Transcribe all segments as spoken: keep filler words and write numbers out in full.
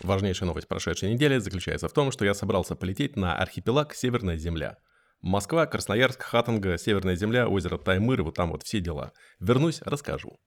Важнейшая новость прошедшей недели заключается в том, что я собрался полететь на архипелаг Северная Земля. Москва, Красноярск, Хатанга, Северная Земля, озеро Таймыр, вот там вот все дела. Вернусь, расскажу.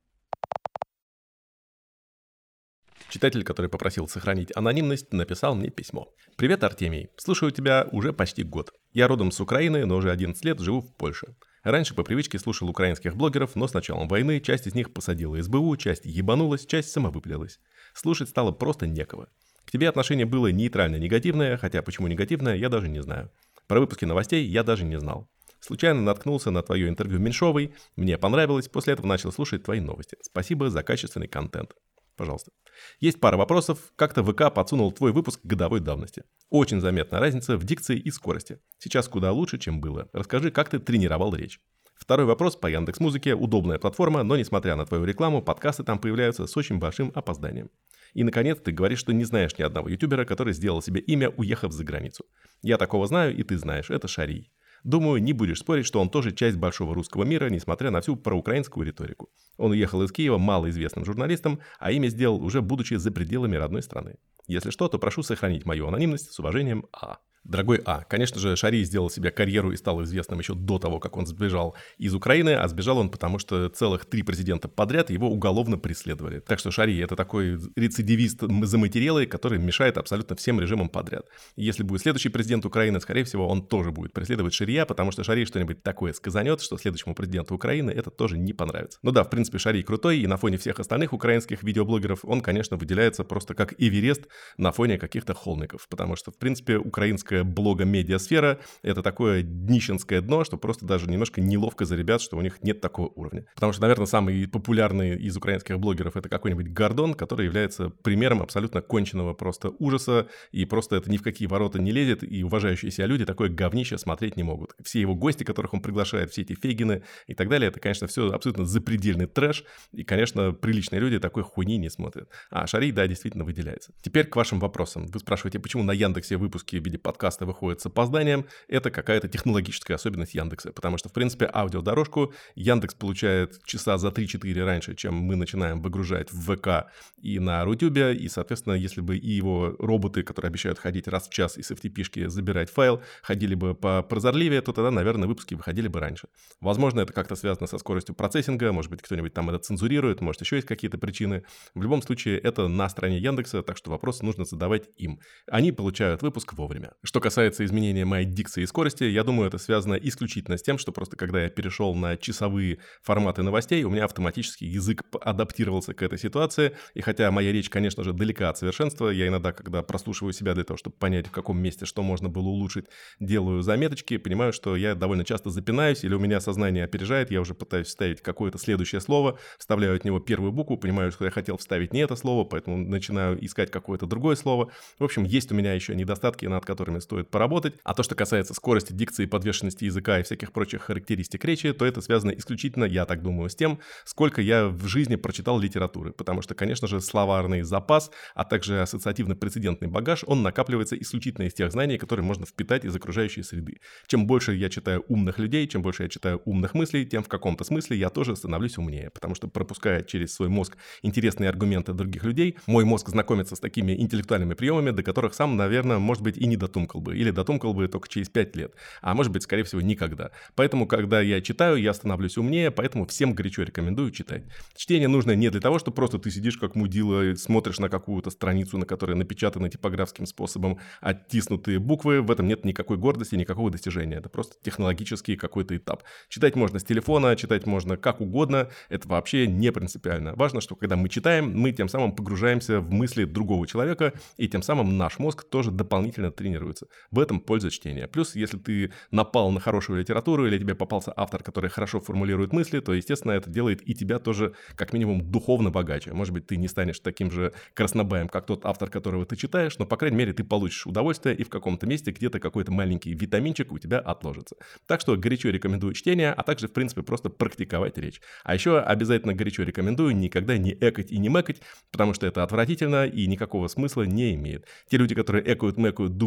Читатель, который попросил сохранить анонимность, написал мне письмо. «Привет, Артемий. Слушаю тебя уже почти год. Я родом с Украины, но уже одиннадцать лет живу в Польше. Раньше по привычке слушал украинских блогеров, но с началом войны часть из них посадила СБУ, часть ебанулась, часть самовыпилилась. Слушать стало просто некого. К тебе отношение было нейтрально-негативное, хотя почему негативное, я даже не знаю. Про выпуски новостей я даже не знал. Случайно наткнулся на твое интервью Меньшовой, мне понравилось, после этого начал слушать твои новости. Спасибо за качественный контент. Пожалуйста. Есть пара вопросов. Как-то ВК подсунул твой выпуск годовой давности. Очень заметна разница в дикции и скорости. Сейчас куда лучше, чем было. Расскажи, как ты тренировал речь. Второй вопрос по Яндекс.Музыке. Удобная платформа, но несмотря на твою рекламу, подкасты там появляются с очень большим опозданием. И, наконец, ты говоришь, что не знаешь ни одного ютубера, который сделал себе имя, уехав за границу. Я такого знаю, и ты знаешь. Это Шарий. Думаю, не будешь спорить, что он тоже часть большого русского мира, несмотря на всю проукраинскую риторику. Он уехал из Киева малоизвестным журналистом, а имя сделал уже будучи за пределами родной страны. Если что, то прошу сохранить мою анонимность. С уважением, А. Дорогой А, конечно же, Шарий сделал себе карьеру и стал известным еще до того, как он сбежал из Украины, а сбежал он потому, что целых три президента подряд его уголовно преследовали. Так что Шарий — это такой рецидивист заматерелый, который мешает абсолютно всем режимам подряд. И если будет следующий президент Украины, скорее всего, он тоже будет преследовать Шария, потому что Шарий что-нибудь такое сказанет, что следующему президенту Украины это тоже не понравится. Ну да, в принципе, Шарий крутой, и на фоне всех остальных украинских видеоблогеров он, конечно, выделяется просто как Эверест на фоне каких-то холмиков, потому что, в принципе, украинская блого-медиасфера — это такое днищенское дно, что просто даже немножко неловко за ребят, что у них нет такого уровня. Потому что, наверное, самый популярный из украинских блогеров — это какой-нибудь Гордон, который является примером абсолютно конченного просто ужаса, и просто это ни в какие ворота не лезет, и уважающие себя люди такое говнище смотреть не могут. Все его гости, которых он приглашает, все эти Фейгины и так далее, это, конечно, все абсолютно запредельный трэш, и, конечно, приличные люди такой хуйни не смотрят. А Шарий, да, действительно выделяется. Теперь к вашим вопросам. Вы спрашиваете, почему на Яндексе выпуски в виде подкаста выходят с опозданием. Это какая-то технологическая особенность Яндекса, потому что, в принципе, аудиодорожку Яндекс получает часа за три-четыре раньше, чем мы начинаем выгружать в ВК и на Рутюбе, и, соответственно, если бы и его роботы, которые обещают ходить раз в час и с эф ти пи-шки забирать файл, ходили бы попрозорливее, то тогда, наверное, выпуски выходили бы раньше. Возможно, это как-то связано со скоростью процессинга, может быть, кто-нибудь там это цензурирует, может, еще есть какие-то причины. В любом случае, это на стороне Яндекса, так что вопросы нужно задавать им. Они получают выпуск вовремя. Что касается изменения моей дикции и скорости, я думаю, это связано исключительно с тем, что просто когда я перешел на часовые форматы новостей, у меня автоматически язык адаптировался к этой ситуации, и хотя моя речь, конечно же, далека от совершенства, я иногда, когда прослушиваю себя для того, чтобы понять, в каком месте что можно было улучшить, делаю заметочки, понимаю, что я довольно часто запинаюсь, или у меня сознание опережает, я уже пытаюсь вставить какое-то следующее слово, вставляю от него первую букву, понимаю, что я хотел вставить не это слово, поэтому начинаю искать какое-то другое слово. В общем, есть у меня еще недостатки, над которыми стоит поработать. А то, что касается скорости, дикции, подвешенности языка и всяких прочих характеристик речи, то это связано исключительно, я так думаю, с тем, сколько я в жизни прочитал литературы. Потому что, конечно же, словарный запас, а также ассоциативно-прецедентный багаж, он накапливается исключительно из тех знаний, которые можно впитать из окружающей среды. Чем больше я читаю умных людей, чем больше я читаю умных мыслей, тем в каком-то смысле я тоже становлюсь умнее. Потому что, пропуская через свой мозг интересные аргументы других людей, мой мозг знакомится с такими интеллектуальными приемами, до которых сам, наверное, может быть, и не дотумкал бы. Или дотумкал бы только через пять лет. А может быть, скорее всего, никогда. Поэтому, когда я читаю, я становлюсь умнее, поэтому всем горячо рекомендую читать. Чтение нужно не для того, что просто ты сидишь как мудила, смотришь на какую-то страницу, на которой напечатаны типографским способом оттиснутые буквы. В этом нет никакой гордости, никакого достижения. Это просто технологический какой-то этап. Читать можно с телефона, читать можно как угодно. Это вообще не принципиально. Важно, что когда мы читаем, мы тем самым погружаемся в мысли другого человека, и тем самым наш мозг тоже дополнительно тренируется. В этом польза чтения. Плюс, если ты напал на хорошую литературу или тебе попался автор, который хорошо формулирует мысли, то, естественно, это делает и тебя тоже, как минимум, духовно богаче. Может быть, ты не станешь таким же краснобаем, как тот автор, которого ты читаешь, но, по крайней мере, ты получишь удовольствие, и в каком-то месте где-то какой-то маленький витаминчик у тебя отложится. Так что горячо рекомендую чтение, а также, в принципе, просто практиковать речь. А еще обязательно горячо рекомендую никогда не экать и не мэкать, потому что это отвратительно и никакого смысла не имеет. Те люди, которые экают, мэкают, думают, что они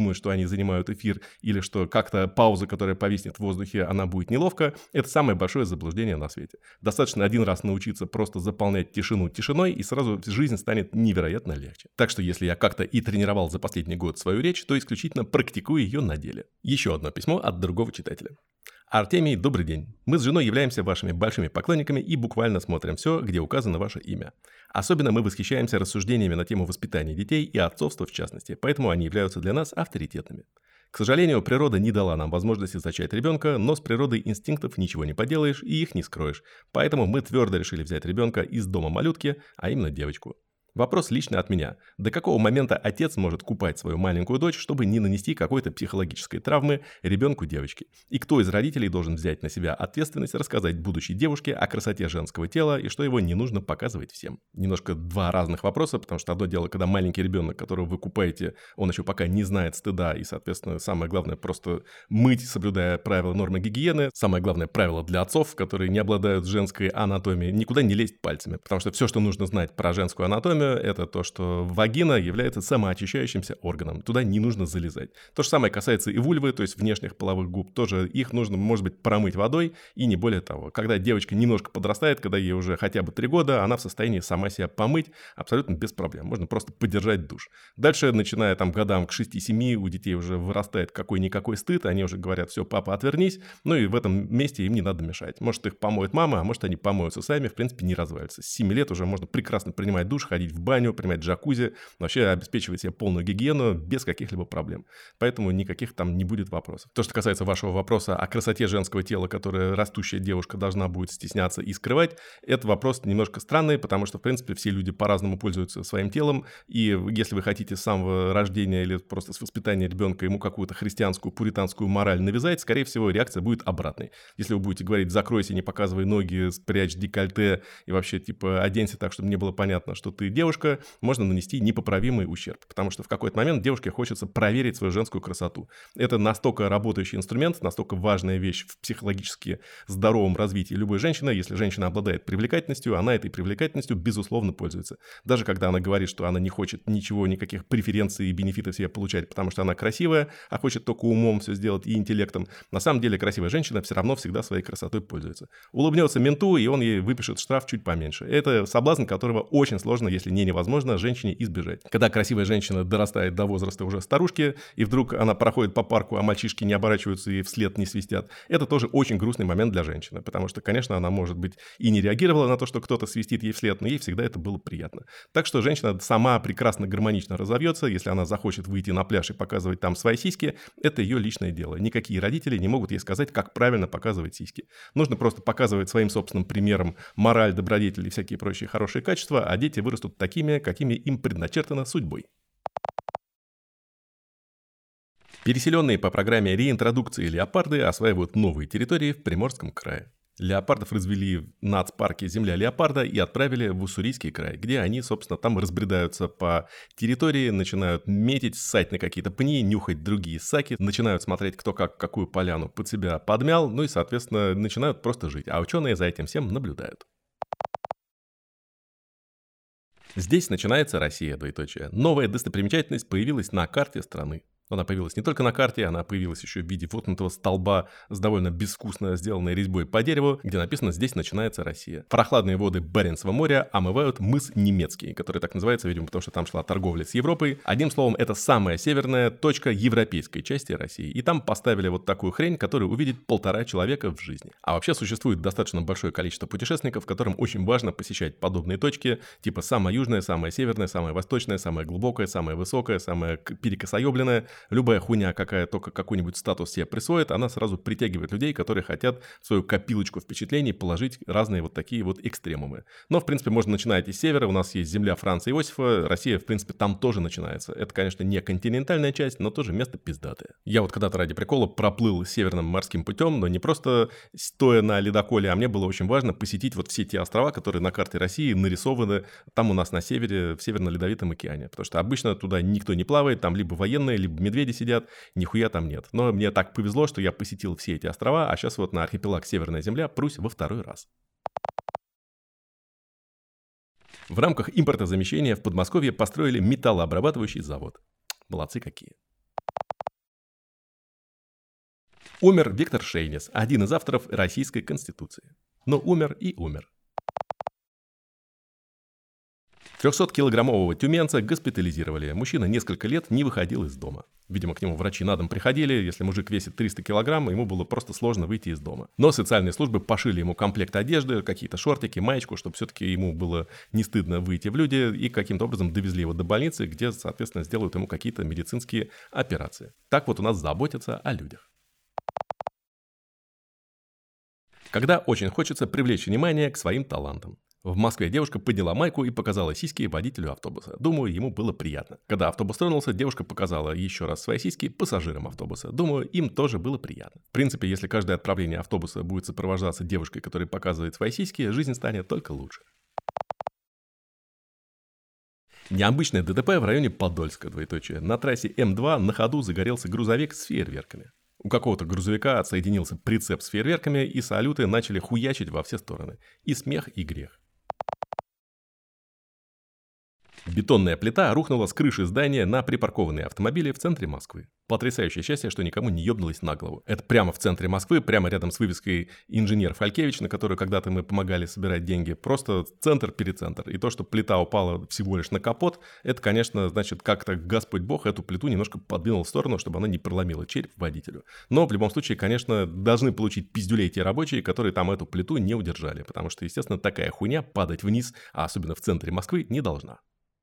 они занимают эфир, или что как-то пауза, которая повиснет в воздухе, она будет неловко, это самое большое заблуждение на свете. Достаточно один раз научиться просто заполнять тишину тишиной, и сразу жизнь станет невероятно легче. Так что если я как-то и тренировал за последний год свою речь, то исключительно практикую ее на деле. Еще одно письмо от другого читателя. Артемий, добрый день. Мы с женой являемся вашими большими поклонниками и буквально смотрим все, где указано ваше имя. Особенно мы восхищаемся рассуждениями на тему воспитания детей и отцовства в частности, поэтому они являются для нас авторитетными. К сожалению, природа не дала нам возможности зачать ребенка, но с природой инстинктов ничего не поделаешь и их не скроешь. Поэтому мы твердо решили взять ребенка из дома малютки, а именно девочку. Вопрос лично от меня. До какого момента отец может купать свою маленькую дочь, чтобы не нанести какой-то психологической травмы ребенку девочки? И кто из родителей должен взять на себя ответственность рассказать будущей девушке о красоте женского тела и что его не нужно показывать всем? Немножко два разных вопроса, потому что одно дело, когда маленький ребенок, которого вы купаете, он еще пока не знает стыда, и, соответственно, самое главное просто мыть, соблюдая правила нормы гигиены. Самое главное правило для отцов, которые не обладают женской анатомией, никуда не лезть пальцами, потому что все, что нужно знать про женскую анатомию, это то, что вагина является самоочищающимся органом. Туда не нужно залезать. То же самое касается и вульвы, то есть внешних половых губ. Тоже их нужно, может быть, промыть водой и не более того. Когда девочка немножко подрастает, когда ей уже хотя бы три года, она в состоянии сама себя помыть абсолютно без проблем. Можно просто подержать душ. Дальше, начиная там годам к шести-семи, у детей уже вырастает какой-никакой стыд. Они уже говорят: все, папа, отвернись. Ну и в этом месте им не надо мешать. Может, их помоет мама, а может, они помоются сами. В принципе, не развалится. С семи лет уже можно прекрасно принимать душ, ходить в баню, принимать джакузи, вообще обеспечивать себе полную гигиену без каких-либо проблем. Поэтому никаких там не будет вопросов. То, что касается вашего вопроса о красоте женского тела, которое растущая девушка должна будет стесняться и скрывать, это вопрос немножко странный, потому что, в принципе, все люди по-разному пользуются своим телом, и если вы хотите с самого рождения или просто с воспитания ребенка ему какую-то христианскую, пуританскую мораль навязать, скорее всего, реакция будет обратной. Если вы будете говорить: закройся, не показывай ноги, спрячь декольте и вообще, типа, оденься так, чтобы не было понятно, что ты девушка, можно нанести непоправимый ущерб, потому что в какой-то момент девушке хочется проверить свою женскую красоту. Это настолько работающий инструмент, настолько важная вещь в психологически здоровом развитии любой женщины. Если женщина обладает привлекательностью, она этой привлекательностью, безусловно, пользуется. Даже когда она говорит, что она не хочет ничего, никаких преференций и бенефитов себе получать, потому что она красивая, а хочет только умом все сделать и интеллектом, на самом деле красивая женщина все равно всегда своей красотой пользуется. Улыбнется менту, и он ей выпишет штраф чуть поменьше. Это соблазн, которого очень сложно, если не невозможно, женщине избежать. Когда красивая женщина дорастает до возраста уже старушки, и вдруг она проходит по парку, а мальчишки не оборачиваются и вслед не свистят, это тоже очень грустный момент для женщины, потому что, конечно, она, может быть, и не реагировала на то, что кто-то свистит ей вслед, но ей всегда это было приятно. Так что женщина сама прекрасно, гармонично разовьется, если она захочет выйти на пляж и показывать там свои сиськи, это ее личное дело. Никакие родители не могут ей сказать, как правильно показывать сиськи. Нужно просто показывать своим собственным примером мораль, добродетель и всякие прочие хорошие качества, а дети вырастут такими, какими им предначертано судьбой. Переселенные по программе реинтродукции леопарды осваивают новые территории в Приморском крае. Леопардов развели в нацпарке «Земля леопарда» и отправили в Уссурийский край, где они, собственно, там разбредаются по территории, начинают метить, ссать на какие-то пни, нюхать другие саки, начинают смотреть, кто как какую поляну под себя подмял, ну и, соответственно, начинают просто жить, а ученые за этим всем наблюдают. Здесь начинается Россия, двоеточие. Новая достопримечательность появилась на карте страны. Она появилась не только на карте, она появилась еще в виде воткнутого столба с довольно безвкусно сделанной резьбой по дереву, где написано: «Здесь начинается Россия». Прохладные воды Баренцева моря омывают мыс Немецкий, который так называется, видимо, потому что там шла торговля с Европой. Одним словом, это самая северная точка европейской части России. И там поставили вот такую хрень, которую увидит полтора человека в жизни. А вообще существует достаточно большое количество путешественников, которым очень важно посещать подобные точки, типа самая южная, самая северная, самая восточная, самая глубокая, самая высокая, самая перекосоебленная. Любая хуйня, какая только какой-нибудь статус себе присвоит, она сразу притягивает людей, которые хотят в свою копилочку впечатлений положить разные вот такие вот экстремумы. Но, в принципе, можно начинать из севера. У нас есть земля Франца Иосифа. Россия, в принципе, там тоже начинается. Это, конечно, не континентальная часть, но тоже место пиздатое. Я вот когда-то ради прикола проплыл северным морским путем, но не просто стоя на ледоколе, а мне было очень важно посетить вот все те острова, которые на карте России нарисованы там у нас на севере, в Северно-Ледовитом океане. Потому что обычно туда никто не плавает, там либо военные, либо медведи сидят, нихуя там нет. Но мне так повезло, что я посетил все эти острова, а сейчас вот на архипелаг Северная Земля прусь во второй раз. В рамках импортозамещения в Подмосковье построили металлообрабатывающий завод. Молодцы какие. Умер Виктор Шейнис, один из авторов Российской Конституции. Но умер и умер. трехсоткилограммового тюменца госпитализировали. Мужчина несколько лет не выходил из дома. Видимо, к нему врачи на дом приходили. Если мужик весит триста килограмм, ему было просто сложно выйти из дома. Но социальные службы пошили ему комплект одежды, какие-то шортики, маечку, чтобы все-таки ему было не стыдно выйти в люди. И каким-то образом довезли его до больницы, где, соответственно, сделают ему какие-то медицинские операции. Так вот у нас заботятся о людях. Когда очень хочется привлечь внимание к своим талантам. В Москве девушка подняла майку и показала сиськи водителю автобуса. Думаю, ему было приятно. Когда автобус тронулся, девушка показала еще раз свои сиськи пассажирам автобуса. Думаю, им тоже было приятно. В принципе, если каждое отправление автобуса будет сопровождаться девушкой, которая показывает свои сиськи, жизнь станет только лучше. Необычное ДТП в районе Подольска, двоеточие. На трассе М два на ходу загорелся грузовик с фейерверками. У какого-то грузовика отсоединился прицеп с фейерверками, и салюты начали хуячить во все стороны. И смех, и грех. Бетонная плита рухнула с крыши здания на припаркованные автомобили в центре Москвы. Потрясающее счастье, что никому не ебнулось на голову. Это прямо в центре Москвы, прямо рядом с вывеской «Инженер Фалькевич», на которую когда-то мы помогали собирать деньги. Просто центр-перецентр. И то, что плита упала всего лишь на капот, это, конечно, значит, как-то Господь Бог эту плиту немножко подвинул в сторону, чтобы она не проломила череп водителю. Но в любом случае, конечно, должны получить пиздюлей те рабочие, которые там эту плиту не удержали. Потому что, естественно, такая хуйня падать вниз, а особенно в центре Москвы, не должна.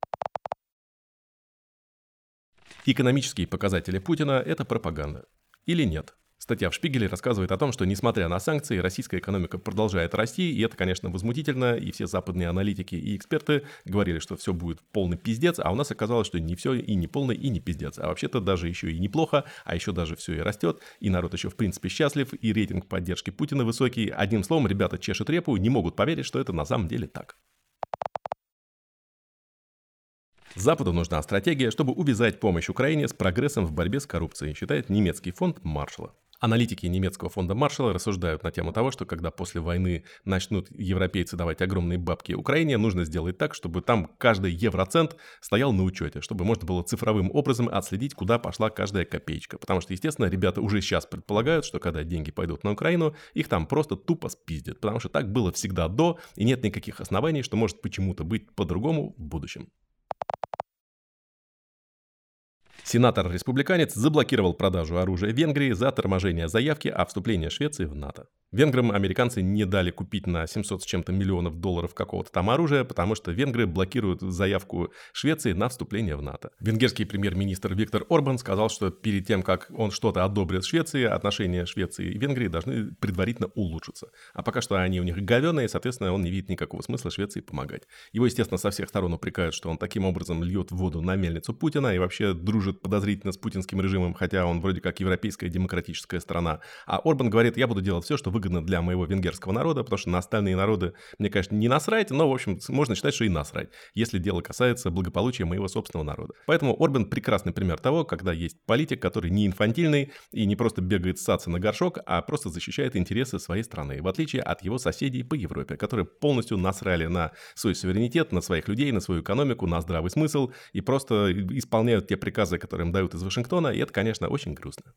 Экономические показатели Путина – это пропаганда. Или нет? Статья в Шпигеле рассказывает о том, что, несмотря на санкции, российская экономика продолжает расти, и это, конечно, возмутительно, и все западные аналитики и эксперты говорили, что все будет полный пиздец, а у нас оказалось, что не все и не полный, и не пиздец, а вообще-то даже еще и неплохо, а еще даже все и растет, и народ еще в принципе счастлив, и рейтинг поддержки Путина высокий. Одним словом, ребята чешут репу, не могут поверить, что это на самом деле так. Западу нужна стратегия, чтобы увязать помощь Украине с прогрессом в борьбе с коррупцией, считает немецкий фонд Маршалла. Аналитики немецкого фонда Маршалла рассуждают на тему того, что когда после войны начнут европейцы давать огромные бабки Украине, нужно сделать так, чтобы там каждый евроцент стоял на учете, чтобы можно было цифровым образом отследить, куда пошла каждая копеечка. Потому что, естественно, ребята уже сейчас предполагают, что когда деньги пойдут на Украину, их там просто тупо спиздят. Потому что так было всегда до, и нет никаких оснований, что может почему-то быть по-другому в будущем. Сенатор-республиканец заблокировал продажу оружия Венгрии за торможение заявки о вступлении Швеции в НАТО. Венграм американцы не дали купить на семьсот с чем-то миллионов долларов какого-то там оружия, потому что венгры блокируют заявку Швеции на вступление в НАТО. Венгерский премьер-министр Виктор Орбан сказал, что перед тем, как он что-то одобрит Швеции, отношения Швеции и Венгрии должны предварительно улучшиться. А пока что они у них говёные, соответственно, он не видит никакого смысла Швеции помогать. Его, естественно, со всех сторон упрекают, что он таким образом льет воду на мельницу Путина и вообще дружит подозрительно с путинским режимом, хотя он вроде как европейская демократическая страна. А Орбан говорит, я буду делать все, что выгодно для моего венгерского народа, потому что на остальные народы, мне, конечно, не насрать, но, в общем, можно считать, что и насрать, если дело касается благополучия моего собственного народа. Поэтому Орбан прекрасный пример того, когда есть политик, который не инфантильный и не просто бегает ссаться на горшок, а просто защищает интересы своей страны, в отличие от его соседей по Европе, которые полностью насрали на свой суверенитет, на своих людей, на свою экономику, на здравый смысл и просто исполняют те приказы, которые им дают из Вашингтона, и это, конечно, очень грустно.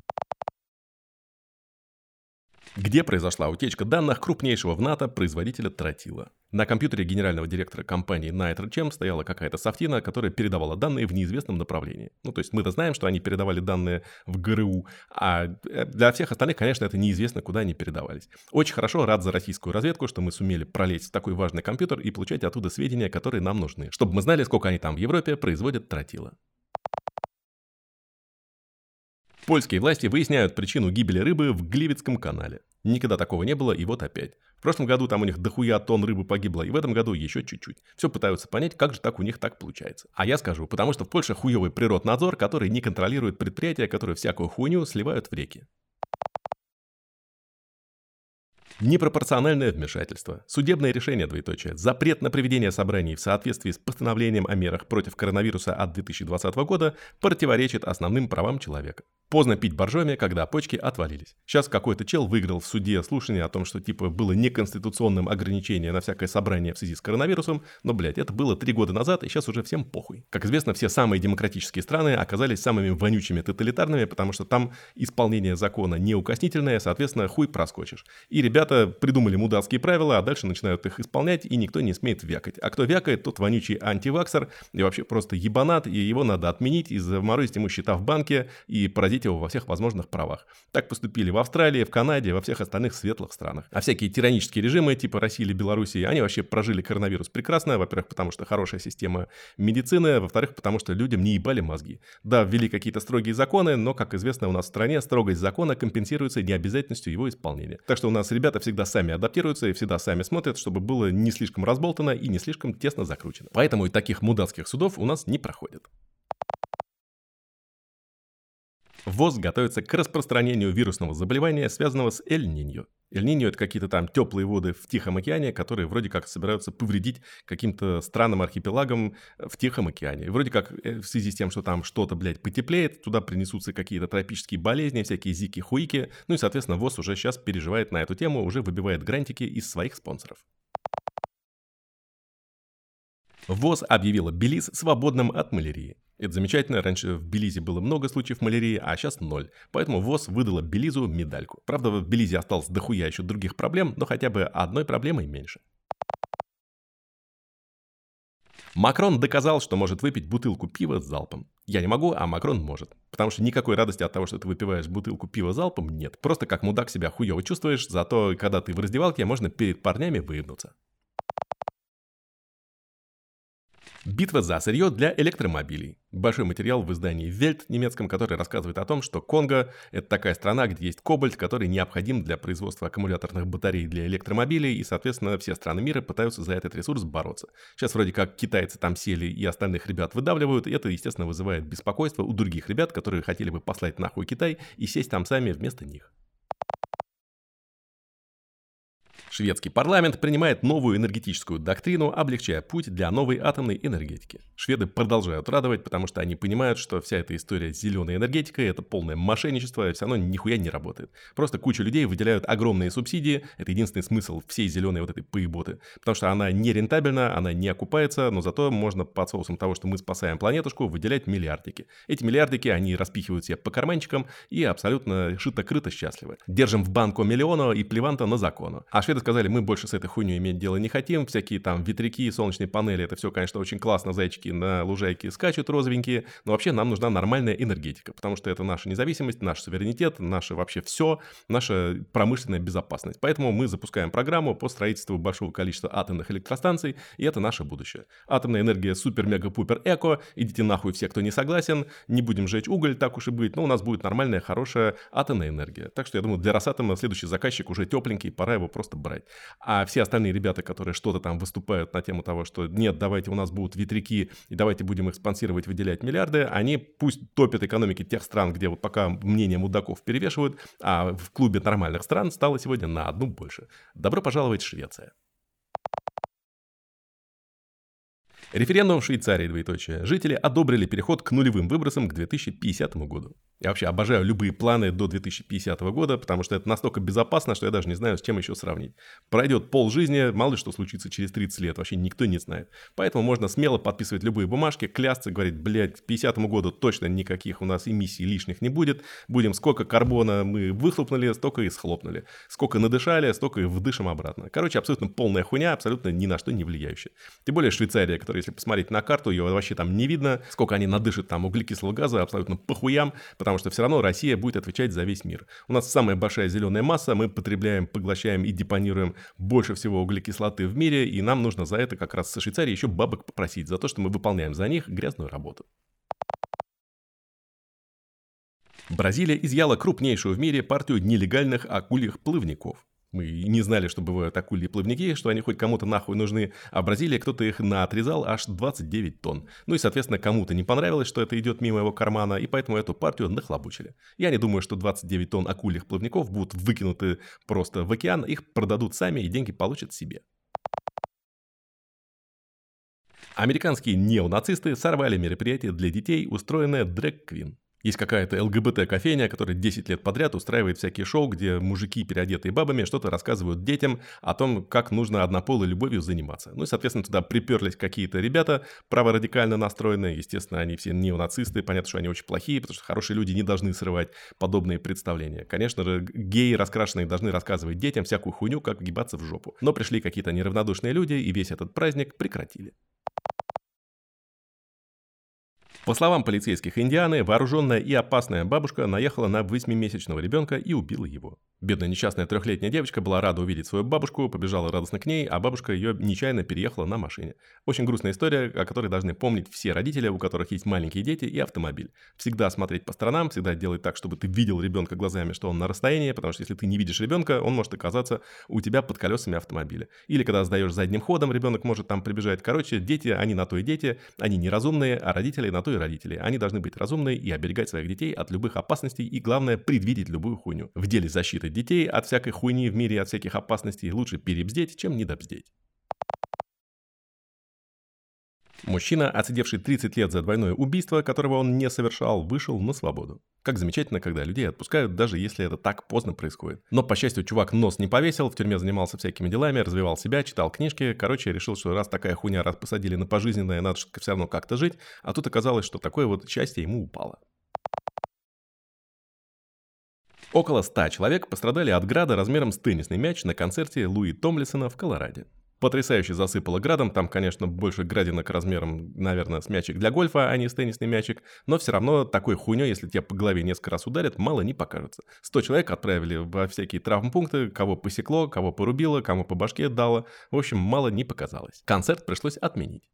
Где произошла утечка данных крупнейшего в НАТО производителя тротила? На компьютере генерального директора компании Nitrogen стояла какая-то софтина, которая передавала данные в неизвестном направлении. Ну, то есть мы-то знаем, что они передавали данные в ГРУ, а для всех остальных, конечно, это неизвестно, куда они передавались. Очень хорошо, рад за российскую разведку, что мы сумели пролезть в такой важный компьютер и получать оттуда сведения, которые нам нужны, чтобы мы знали, сколько они там в Европе производят тротила. Польские власти выясняют причину гибели рыбы в Гливицком канале. Никогда такого не было, и вот опять. В прошлом году там у них дохуя тонн рыбы погибло, и в этом году еще чуть-чуть. Все пытаются понять, как же так у них так получается. А я скажу, потому что в Польше хуевый природнадзор, который не контролирует предприятия, которые всякую хуйню сливают в реки. Непропорциональное вмешательство, судебное решение, двоеточие, запрет на проведение собраний в соответствии с постановлением о мерах против коронавируса от две тысячи двадцатого года противоречит основным правам человека. Поздно пить боржоми, когда почки отвалились. Сейчас какой-то чел выиграл в суде слушание о том, что типа было неконституционным ограничение на всякое собрание в связи с коронавирусом, но, блядь, это было три года назад, и сейчас уже всем похуй. Как известно, все самые демократические страны оказались самыми вонючими тоталитарными, потому что там исполнение закона неукоснительное, соответственно, хуй проскочишь. И ребята придумали мудацкие правила, а дальше начинают их исполнять, и никто не смеет вякать. А кто вякает, тот вонючий антиваксер, и вообще просто ебанат, и его надо отменить, и заморозить ему счета в банке, и поразить его во всех возможных правах. Так поступили в Австралии, в Канаде, во всех остальных светлых странах. А всякие тиранические режимы, типа России или Белоруссии, они вообще прожили коронавирус прекрасно, во-первых, потому что хорошая система медицины, во-вторых, потому что людям не ебали мозги. Да, ввели какие-то строгие законы, но, как известно, у нас в стране строгость закона компенсируется необязательностью его исполнения. Так что у нас ребята всегда сами адаптируются и всегда сами смотрят, чтобы было не слишком разболтано и не слишком тесно закручено. Поэтому и таких мудацких судов у нас не проходит. ВОЗ готовится к распространению вирусного заболевания, связанного с Эль-Ниньо. Эль-Ниньо — это какие-то там теплые воды в Тихом океане, которые вроде как собираются повредить каким-то странным архипелагам в Тихом океане. И вроде как в связи с тем, что там что-то, блядь, потеплеет, туда принесутся какие-то тропические болезни, всякие зики-хуики. Ну и, соответственно, ВОЗ уже сейчас переживает на эту тему, уже выбивает грантики из своих спонсоров. ВОЗ объявила Белиз свободным от малярии. Это замечательно, раньше в Белизе было много случаев малярии, а сейчас ноль. Поэтому ВОЗ выдала Белизу медальку. Правда, в Белизе осталось дохуя еще других проблем, но хотя бы одной проблемой меньше. Макрон доказал, что может выпить бутылку пива залпом. Я не могу, а Макрон может. Потому что никакой радости от того, что ты выпиваешь бутылку пива залпом, нет. Просто как мудак себя хуёво чувствуешь, зато когда ты в раздевалке, можно перед парнями выебнуться. Битва за сырье для электромобилей. Большой материал в издании Welt немецком, который рассказывает о том, что Конго – это такая страна, где есть кобальт, который необходим для производства аккумуляторных батарей для электромобилей, и, соответственно, все страны мира пытаются за этот ресурс бороться. Сейчас вроде как китайцы там сели и остальных ребят выдавливают, и это, естественно, вызывает беспокойство у других ребят, которые хотели бы послать нахуй Китай и сесть там сами вместо них. Шведский парламент принимает новую энергетическую доктрину, облегчая путь для новой атомной энергетики. Шведы продолжают радовать, потому что они понимают, что вся эта история с зеленой энергетикой – это полное мошенничество, и все равно нихуя не работает. Просто куча людей выделяют огромные субсидии, это единственный смысл всей зеленой вот этой поеботы. Потому что она не рентабельна, она не окупается, но зато можно под соусом того, что мы спасаем планетушку, выделять миллиардики. Эти миллиардики, они распихивают себе по карманчикам и абсолютно шито-крыто счастливы. Держим в банку миллиона и плеванта на закону. А шведы сказали, мы больше с этой хуйней иметь дело не хотим, всякие там ветряки, солнечные панели, это все, конечно, очень классно, зайчики на лужайке скачут розовенькие, но вообще нам нужна нормальная энергетика, потому что это наша независимость, наш суверенитет, наше вообще все, наша промышленная безопасность. Поэтому мы запускаем программу по строительству большого количества атомных электростанций, и это наше будущее. Атомная энергия супер-мега-пупер-эко, идите нахуй все, кто не согласен, не будем жечь уголь, так уж и быть, но у нас будет нормальная, хорошая атомная энергия. Так что я думаю, для Росатома следующий заказчик уже тепленький, пора его просто брать. А все остальные ребята, которые что-то там выступают на тему того, что нет, давайте у нас будут ветряки, и давайте будем их спонсировать, выделять миллиарды, они пусть топят экономики тех стран, где вот пока мнение мудаков перевешивают, а в клубе нормальных стран стало сегодня на одну больше. Добро пожаловать в Швецию. Референдум в Швейцарии, двоеточие. Жители одобрили переход к нулевым выбросам к две тысячи пятидесятому году. Я вообще обожаю любые планы до две тысячи пятидесятого года, потому что это настолько безопасно, что я даже не знаю, с чем еще сравнить. Пройдет полжизни, мало ли что случится через тридцать лет, вообще никто не знает. Поэтому можно смело подписывать любые бумажки, клясться, говорить, блядь, к пятидесятому году точно никаких у нас эмиссий лишних не будет. Будем сколько карбона мы выхлопнули, столько и схлопнули. Сколько надышали, столько и вдышим обратно. Короче, абсолютно полная хуйня, абсолютно ни на что не влияющая. Тем более Швейцария, которая, если посмотреть на карту, ее вообще там не видно, сколько они надышат там углекислого газа, абсолютно похуям, потому что все равно Россия будет отвечать за весь мир. У нас самая большая зеленая масса, мы потребляем, поглощаем и депонируем больше всего углекислоты в мире, и нам нужно за это как раз со Швейцарии еще бабок попросить, за то, что мы выполняем за них грязную работу. Бразилия изъяла крупнейшую в мире партию нелегальных акульих плавников. Мы не знали, что бывают акульи плавники, что они хоть кому-то нахуй нужны, а в Бразилии кто-то их наотрезал аж двадцать девять тонн. Ну и, соответственно, кому-то не понравилось, что это идет мимо его кармана, и поэтому эту партию нахлобучили. Я не думаю, что двадцать девять тонн акульих плавников будут выкинуты просто в океан, их продадут сами и деньги получат себе. Американские неонацисты сорвали мероприятие для детей, устроенное Drag Queen. Есть какая-то ЛГБТ-кофейня, которая десять лет подряд устраивает всякие шоу, где мужики, переодетые бабами, что-то рассказывают детям о том, как нужно однополой любовью заниматься. Ну и, соответственно, туда приперлись какие-то ребята праворадикально настроенные. Естественно, они все неонацисты. Понятно, что они очень плохие, потому что хорошие люди не должны срывать подобные представления. Конечно же, геи раскрашенные должны рассказывать детям всякую хуйню, как въебаться в жопу. Но пришли какие-то неравнодушные люди и весь этот праздник прекратили. По словам полицейских Индианы, вооруженная и опасная бабушка наехала на восьмимесячного ребенка и убила его. Бедная несчастная трехлетняя девочка была рада увидеть свою бабушку, побежала радостно к ней, а бабушка ее нечаянно переехала на машине. Очень грустная история, о которой должны помнить все родители, у которых есть маленькие дети и автомобиль. Всегда смотреть по сторонам, всегда делать так, чтобы ты видел ребенка глазами, что он на расстоянии, потому что если ты не видишь ребенка, он может оказаться у тебя под колесами автомобиля. Или когда сдаешь задним ходом, ребенок может там прибежать. Короче, дети, они на то и дети, они неразумные, а родители на то и родители. Они должны быть разумные и оберегать своих детей от любых опасностей и, главное, предвидеть любую хуйню. В деле защиты детей от всякой хуйни в мире, от всяких опасностей лучше перебздеть, чем недобздеть. Мужчина, отсидевший тридцать лет за двойное убийство, которого он не совершал, вышел на свободу. Как замечательно, когда людей отпускают, даже если это так поздно происходит. Но, по счастью, чувак нос не повесил, в тюрьме занимался всякими делами, развивал себя, читал книжки. Короче, решил, что раз такая хуйня, раз посадили на пожизненное, надо все равно как-то жить. А тут оказалось, что такое вот счастье ему упало. Около ста человек пострадали от града размером с теннисный мяч на концерте Луи Томлинсона в Колорадо. Потрясающе засыпало градом, там, конечно, больше градинок размером, наверное, с мячик для гольфа, а не с теннисный мячик, но все равно такой хуйней, если тебя по голове несколько раз ударят, мало не покажется. сто человек отправили во всякие травмпункты, кого посекло, кого порубило, кому по башке дало, в общем, мало не показалось. Концерт пришлось отменить.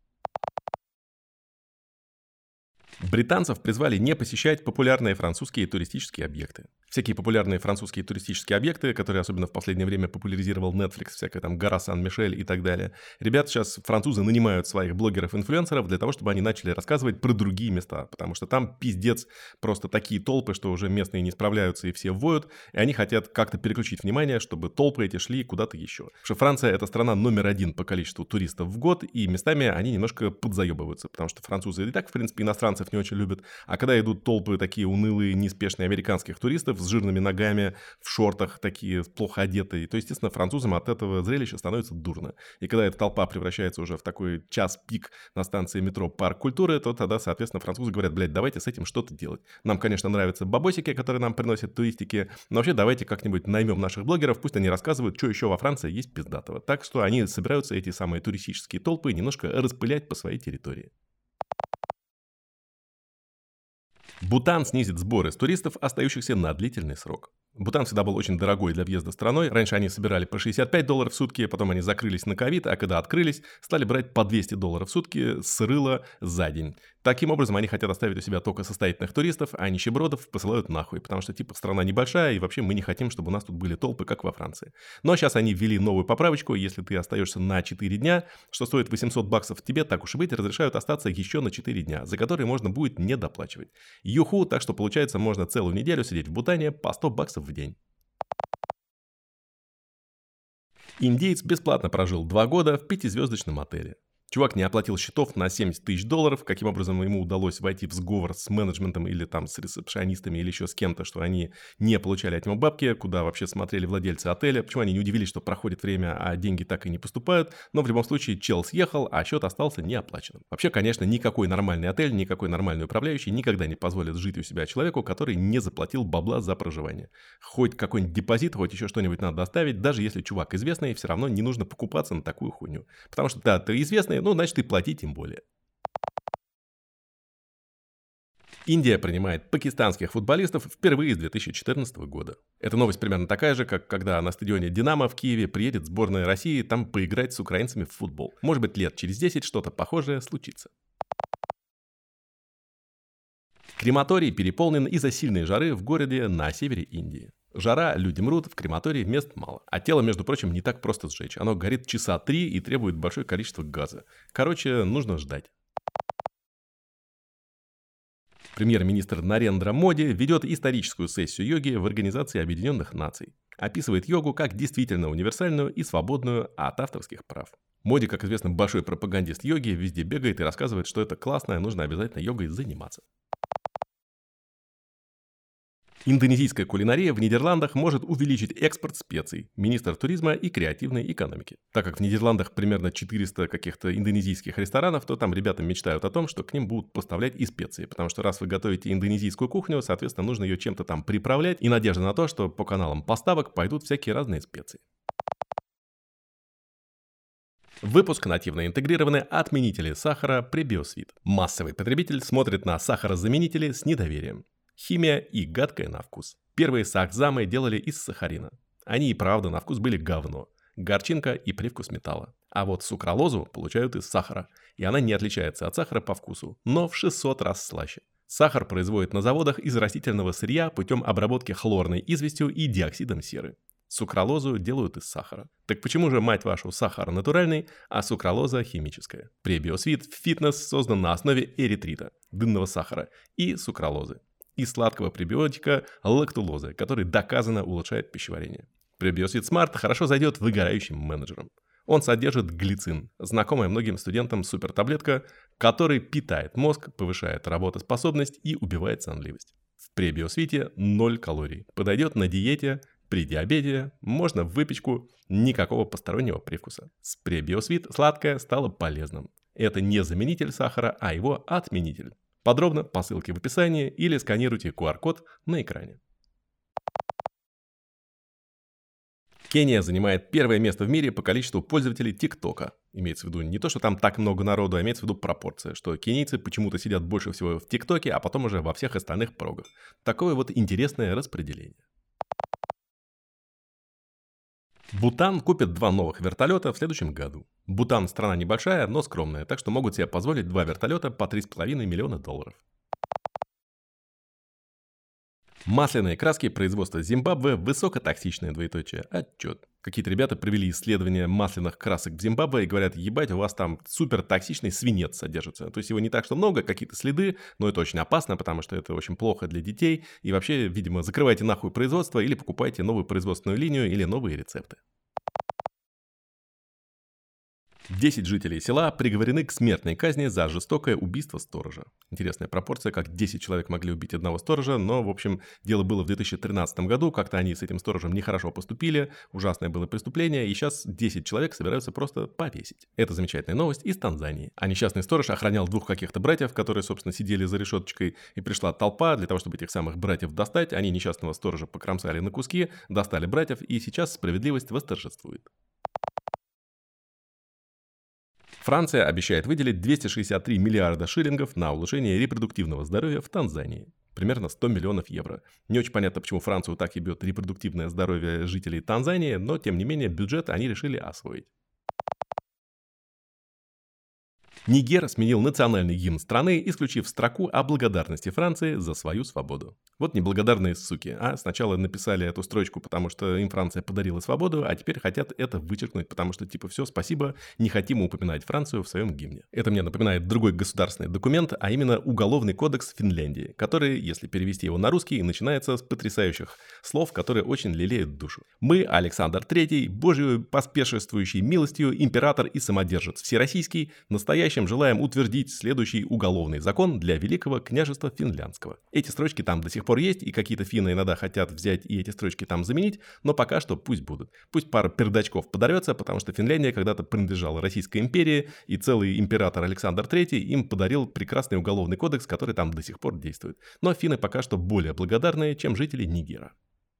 Британцев призвали не посещать популярные французские туристические объекты. Всякие популярные французские туристические объекты, которые особенно в последнее время популяризировал Netflix, всякая там гора Сан-Мишель и так далее. Ребят, сейчас французы нанимают своих блогеров-инфлюенсеров для того, чтобы они начали рассказывать про другие места, потому что там пиздец просто такие толпы, что уже местные не справляются и все воют, и они хотят как-то переключить внимание, чтобы толпы эти шли куда-то еще. Потому что Франция — это страна номер один по количеству туристов в год, и местами они немножко подзаебываются, потому что французы и так, в принципе, иностранцев не очень любят, а когда идут толпы такие унылые, неспешные американских туристов с жирными ногами, в шортах, такие плохо одетые, то, естественно, французам от этого зрелища становится дурно. И когда эта толпа превращается уже в такой час пик на станции метро Парк Культуры, то тогда, соответственно, французы говорят: блядь, давайте с этим что-то делать. Нам, конечно, нравятся бабосики, которые нам приносят туристики, но вообще давайте как-нибудь наймем наших блогеров, пусть они рассказывают, что еще во Франции есть пиздатого. Так что они собираются, эти самые туристические толпы, немножко распылять по своей территории. Бутан снизит сборы с туристов, остающихся на длительный срок. Бутан всегда был очень дорогой для въезда страной. Раньше они собирали по шестьдесят пять долларов в сутки, потом они закрылись на ковид, а когда открылись, стали брать по двести долларов в сутки с рыла за день. Таким образом, они хотят оставить у себя только состоятельных туристов, а нищебродов посылают нахуй, потому что, типа, страна небольшая, и вообще мы не хотим, чтобы у нас тут были толпы, как во Франции. Но сейчас они ввели новую поправочку: если ты остаешься на четыре дня, что стоит восемьсот баксов, тебе, так уж и быть, разрешают остаться еще на четыре дня, за которые можно будет не доплачивать. Юху, так что, получается, можно целую неделю сидеть в Бутане по сто баксов в день. Индеец бесплатно прожил два года в пятизвездочном отеле. Чувак не оплатил счетов на семьдесят тысяч долларов, каким образом ему удалось войти в сговор с менеджментом или там с ресепшионистами или еще с кем-то, что они не получали от него бабки, куда вообще смотрели владельцы отеля, почему они не удивились, что проходит время, а деньги так и не поступают, но в любом случае чел съехал, а счет остался неоплаченным. Вообще, конечно, никакой нормальный отель, никакой нормальный управляющий никогда не позволит жить у себя человеку, который не заплатил бабла за проживание. Хоть какой-нибудь депозит, хоть еще что-нибудь надо оставить, даже если чувак известный, все равно не нужно покупаться на такую хуйню. Потому что, да, ты известный, ну, значит, и плати тем более. Индия принимает пакистанских футболистов впервые с две тысячи четырнадцатого года. Эта новость примерно такая же, как когда на стадионе «Динамо» в Киеве приедет сборная России там поиграть с украинцами в футбол. Может быть, лет через десять что-то похожее случится. Крематорий переполнен из-за сильной жары в городе на севере Индии. Жара, люди мрут, в крематории мест мало. А тело, между прочим, не так просто сжечь. Оно горит часа три и требует большое количество газа. Короче, нужно ждать. Премьер-министр Нарендра Моди ведет историческую сессию йоги в Организации Объединенных Наций. Описывает йогу как действительно универсальную и свободную от авторских прав. Моди, как известно, большой пропагандист йоги, везде бегает и рассказывает, что это классно, и нужно обязательно йогой заниматься. Индонезийская кулинария в Нидерландах может увеличить экспорт специй. Министр туризма и креативной экономики. Так как в Нидерландах примерно четыреста каких-то индонезийских ресторанов, то там ребята мечтают о том, что к ним будут поставлять и специи. Потому что раз вы готовите индонезийскую кухню, соответственно, нужно ее чем-то там приправлять. И надежда на то, что по каналам поставок пойдут всякие разные специи. Выпуск нативно интегрированы отменители сахара Пребиосвит. Массовый потребитель смотрит на сахарозаменители с недоверием. Химия и гадкая на вкус. Первые сахзамы делали из сахарина. Они и правда на вкус были говно. Горчинка и привкус металла. А вот сукралозу получают из сахара. И она не отличается от сахара по вкусу, но в шестьсот раз слаще. Сахар производят на заводах из растительного сырья путем обработки хлорной известью и диоксидом серы. Сукралозу делают из сахара. Так почему же, мать вашу, сахар натуральный, а сукралоза химическая? Пребиосвит фитнес создан на основе эритрита, дынного сахара, и сукралозы. И сладкого пребиотика лактулозы, который доказанно улучшает пищеварение. Пребиосвит Смарт хорошо зайдет выгорающим менеджерам. Он содержит глицин, знакомая многим студентам супертаблетка, который питает мозг, повышает работоспособность и убивает сонливость. В пребиосвите ноль калорий. Подойдет на диете, при диабете, можно в выпечку, никакого постороннего привкуса. С пребиосвит сладкое стало полезным. Это не заменитель сахара, а его отменитель. Подробно по ссылке в описании или сканируйте ку ар код на экране. Кения занимает первое место в мире по количеству пользователей ТикТока. Имеется в виду не то, что там так много народу, а имеется в виду пропорция, что кенийцы почему-то сидят больше всего в ТикТоке, а потом уже во всех остальных прогах. Такое вот интересное распределение. Бутан купит два новых вертолета в следующем году. Бутан страна небольшая, но скромная, так что могут себе позволить два вертолета по три с половиной миллиона долларов. Масляные краски производства Зимбабве высокотоксичное двоеточие. Отчет. Какие-то ребята провели исследование масляных красок в Зимбабве и говорят, ебать, у вас там супертоксичный свинец содержится. То есть его не так, что много, какие-то следы, но это очень опасно, потому что это очень плохо для детей. И вообще, видимо, закрывайте нахуй производство или покупайте новую производственную линию или новые рецепты. десять жителей села приговорены к смертной казни за жестокое убийство сторожа. Интересная пропорция, как десять человек могли убить одного сторожа, но, в общем, дело было в две тысячи тринадцатом году, как-то они с этим сторожем нехорошо поступили, ужасное было преступление, и сейчас десять человек собираются просто повесить. Это замечательная новость из Танзании. А несчастный сторож охранял двух каких-то братьев, которые, собственно, сидели за решеточкой, и пришла толпа для того, чтобы этих самых братьев достать. Они несчастного сторожа покромсали на куски, достали братьев, и сейчас справедливость восторжествует. Франция обещает выделить двести шестьдесят три миллиарда шиллингов на улучшение репродуктивного здоровья в Танзании. Примерно сто миллионов евро. Не очень понятно, почему Францию так ебет репродуктивное здоровье жителей Танзании, но тем не менее бюджет они решили освоить. Нигер сменил национальный гимн страны, исключив строку о благодарности Франции за свою свободу. Вот неблагодарные суки, а сначала написали эту строчку, потому что им Франция подарила свободу, а теперь хотят это вычеркнуть, потому что типа все, спасибо, не хотим упоминать Францию в своем гимне. Это мне напоминает другой государственный документ, а именно Уголовный кодекс Финляндии, который, если перевести его на русский, начинается с потрясающих слов, которые очень лелеют душу. Мы, Александр Третий, Божию поспешествующей милостью, император и самодержец всероссийский, настоящим желаем утвердить следующий уголовный закон для Великого княжества Финляндского. Эти строчки там до сих пор есть, и какие-то финны иногда хотят взять и эти строчки там заменить, но пока что пусть будут. Пусть пара пердачков подорвется, потому что Финляндия когда-то принадлежала Российской империи, и целый император Александр Третий им подарил прекрасный уголовный кодекс, который там до сих пор действует. Но финны пока что более благодарные, чем жители Нигера.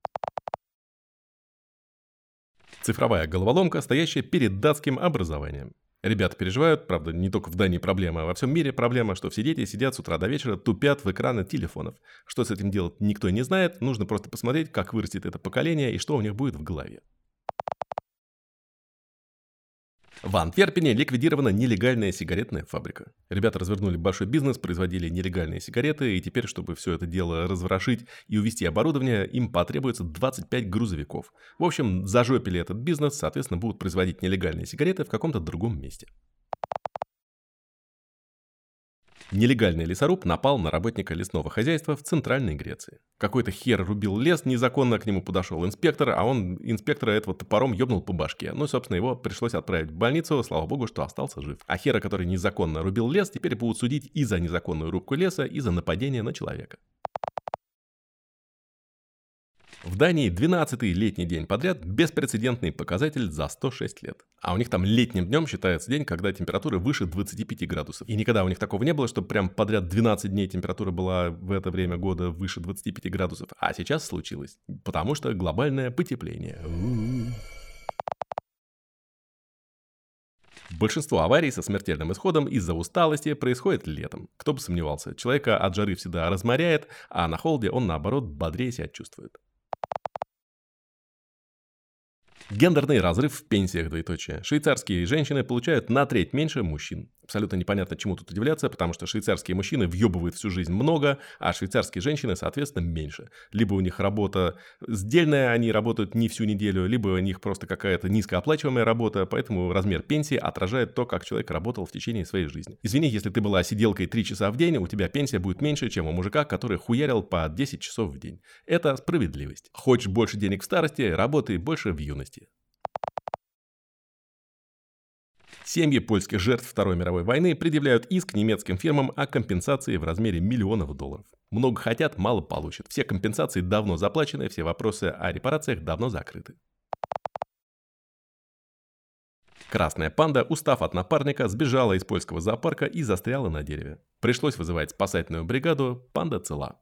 Цифровая головоломка, стоящая перед датским образованием. Ребята переживают, правда, не только в Дании проблема, а во всем мире проблема, что все дети сидят с утра до вечера, тупят в экраны телефонов. Что с этим делать, никто не знает, нужно просто посмотреть, как вырастет это поколение и что у них будет в голове. В Антверпене ликвидирована нелегальная сигаретная фабрика. Ребята развернули большой бизнес, производили нелегальные сигареты, и теперь, чтобы все это дело разворошить и увезти оборудование, им потребуется двадцать пять грузовиков. В общем, зажопили этот бизнес, соответственно, будут производить нелегальные сигареты в каком-то другом месте. Нелегальный лесоруб напал на работника лесного хозяйства в Центральной Греции. Какой-то хер рубил лес, незаконно к нему подошел инспектор, а он инспектора этого топором ёбнул по башке. Ну и, собственно, его пришлось отправить в больницу, слава богу, что остался жив. А хера, который незаконно рубил лес, теперь будут судить и за незаконную рубку леса, и за нападение на человека. В Дании двенадцатый летний день подряд беспрецедентный показатель за сто шесть лет. А у них там летним днем считается день, когда температура выше двадцати пяти градусов. И никогда у них такого не было, чтобы прям подряд двенадцать дней температура была в это время года выше двадцати пяти градусов. А сейчас случилось, потому что глобальное потепление. Большинство аварий со смертельным исходом из-за усталости происходит летом. Кто бы сомневался, человека от жары всегда разморяет, а на холоде он, наоборот, бодрее себя чувствует. Гендерный разрыв в пенсиях, двоеточие. Швейцарские женщины получают на треть меньше мужчин. Абсолютно непонятно, чему тут удивляться, потому что швейцарские мужчины въебывают всю жизнь много, а швейцарские женщины, соответственно, меньше. Либо у них работа сдельная, они работают не всю неделю, либо у них просто какая-то низкооплачиваемая работа, поэтому размер пенсии отражает то, как человек работал в течение своей жизни. Извини, если ты была сиделкой три часа в день, у тебя пенсия будет меньше, чем у мужика, который хуярил по десять часов в день. Это справедливость. Хочешь больше денег в старости, работай больше в юности. Семьи польских жертв Второй мировой войны предъявляют иск немецким фирмам о компенсации в размере миллионов долларов. Много хотят, мало получат. Все компенсации давно заплачены, все вопросы о репарациях давно закрыты. Красная панда, устав от напарника, сбежала из польского зоопарка и застряла на дереве. Пришлось вызывать спасательную бригаду, панда цела.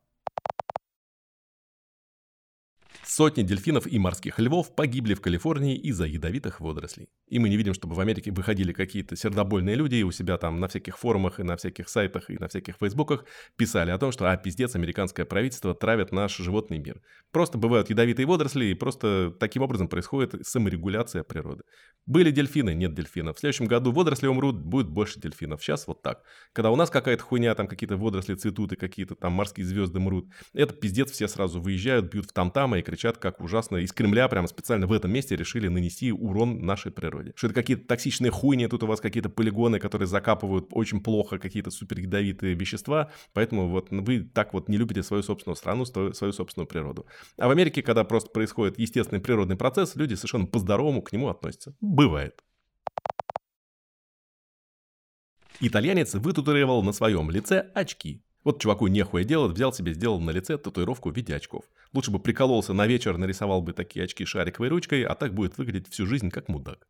Сотни дельфинов и морских львов погибли в Калифорнии из-за ядовитых водорослей. И мы не видим, чтобы в Америке выходили какие-то сердобольные люди и у себя там на всяких форумах и на всяких сайтах и на всяких фейсбуках писали о том, что, а, пиздец, американское правительство травит наш животный мир. Просто бывают ядовитые водоросли, и просто таким образом происходит саморегуляция природы. Были дельфины, нет дельфинов. В следующем году водоросли умрут, будет больше дельфинов. Сейчас вот так. Когда у нас какая-то хуйня, там какие-то водоросли цветут и какие-то там морские звезды мрут, это пиздец, все сразу выезжают, бьют в там-тамы и кричат, как ужасно. Из Кремля прямо специально в этом месте решили нанести урон нашей природе. Что это какие-то токсичные хуйни, тут у вас какие-то полигоны, которые закапывают очень плохо какие-то супер ядовитые вещества, поэтому вот вы так вот не любите свою собственную страну, свою собственную природу. А в Америке, когда просто происходит естественный природный процесс, люди совершенно по-здоровому к нему относятся. Бывает. Итальянец вытатуировал на своем лице очки. Вот чуваку нехуя делать, взял себе, сделал на лице татуировку в виде очков. Лучше бы прикололся на вечер, нарисовал бы такие очки шариковой ручкой, а так будет выглядеть всю жизнь как мудак.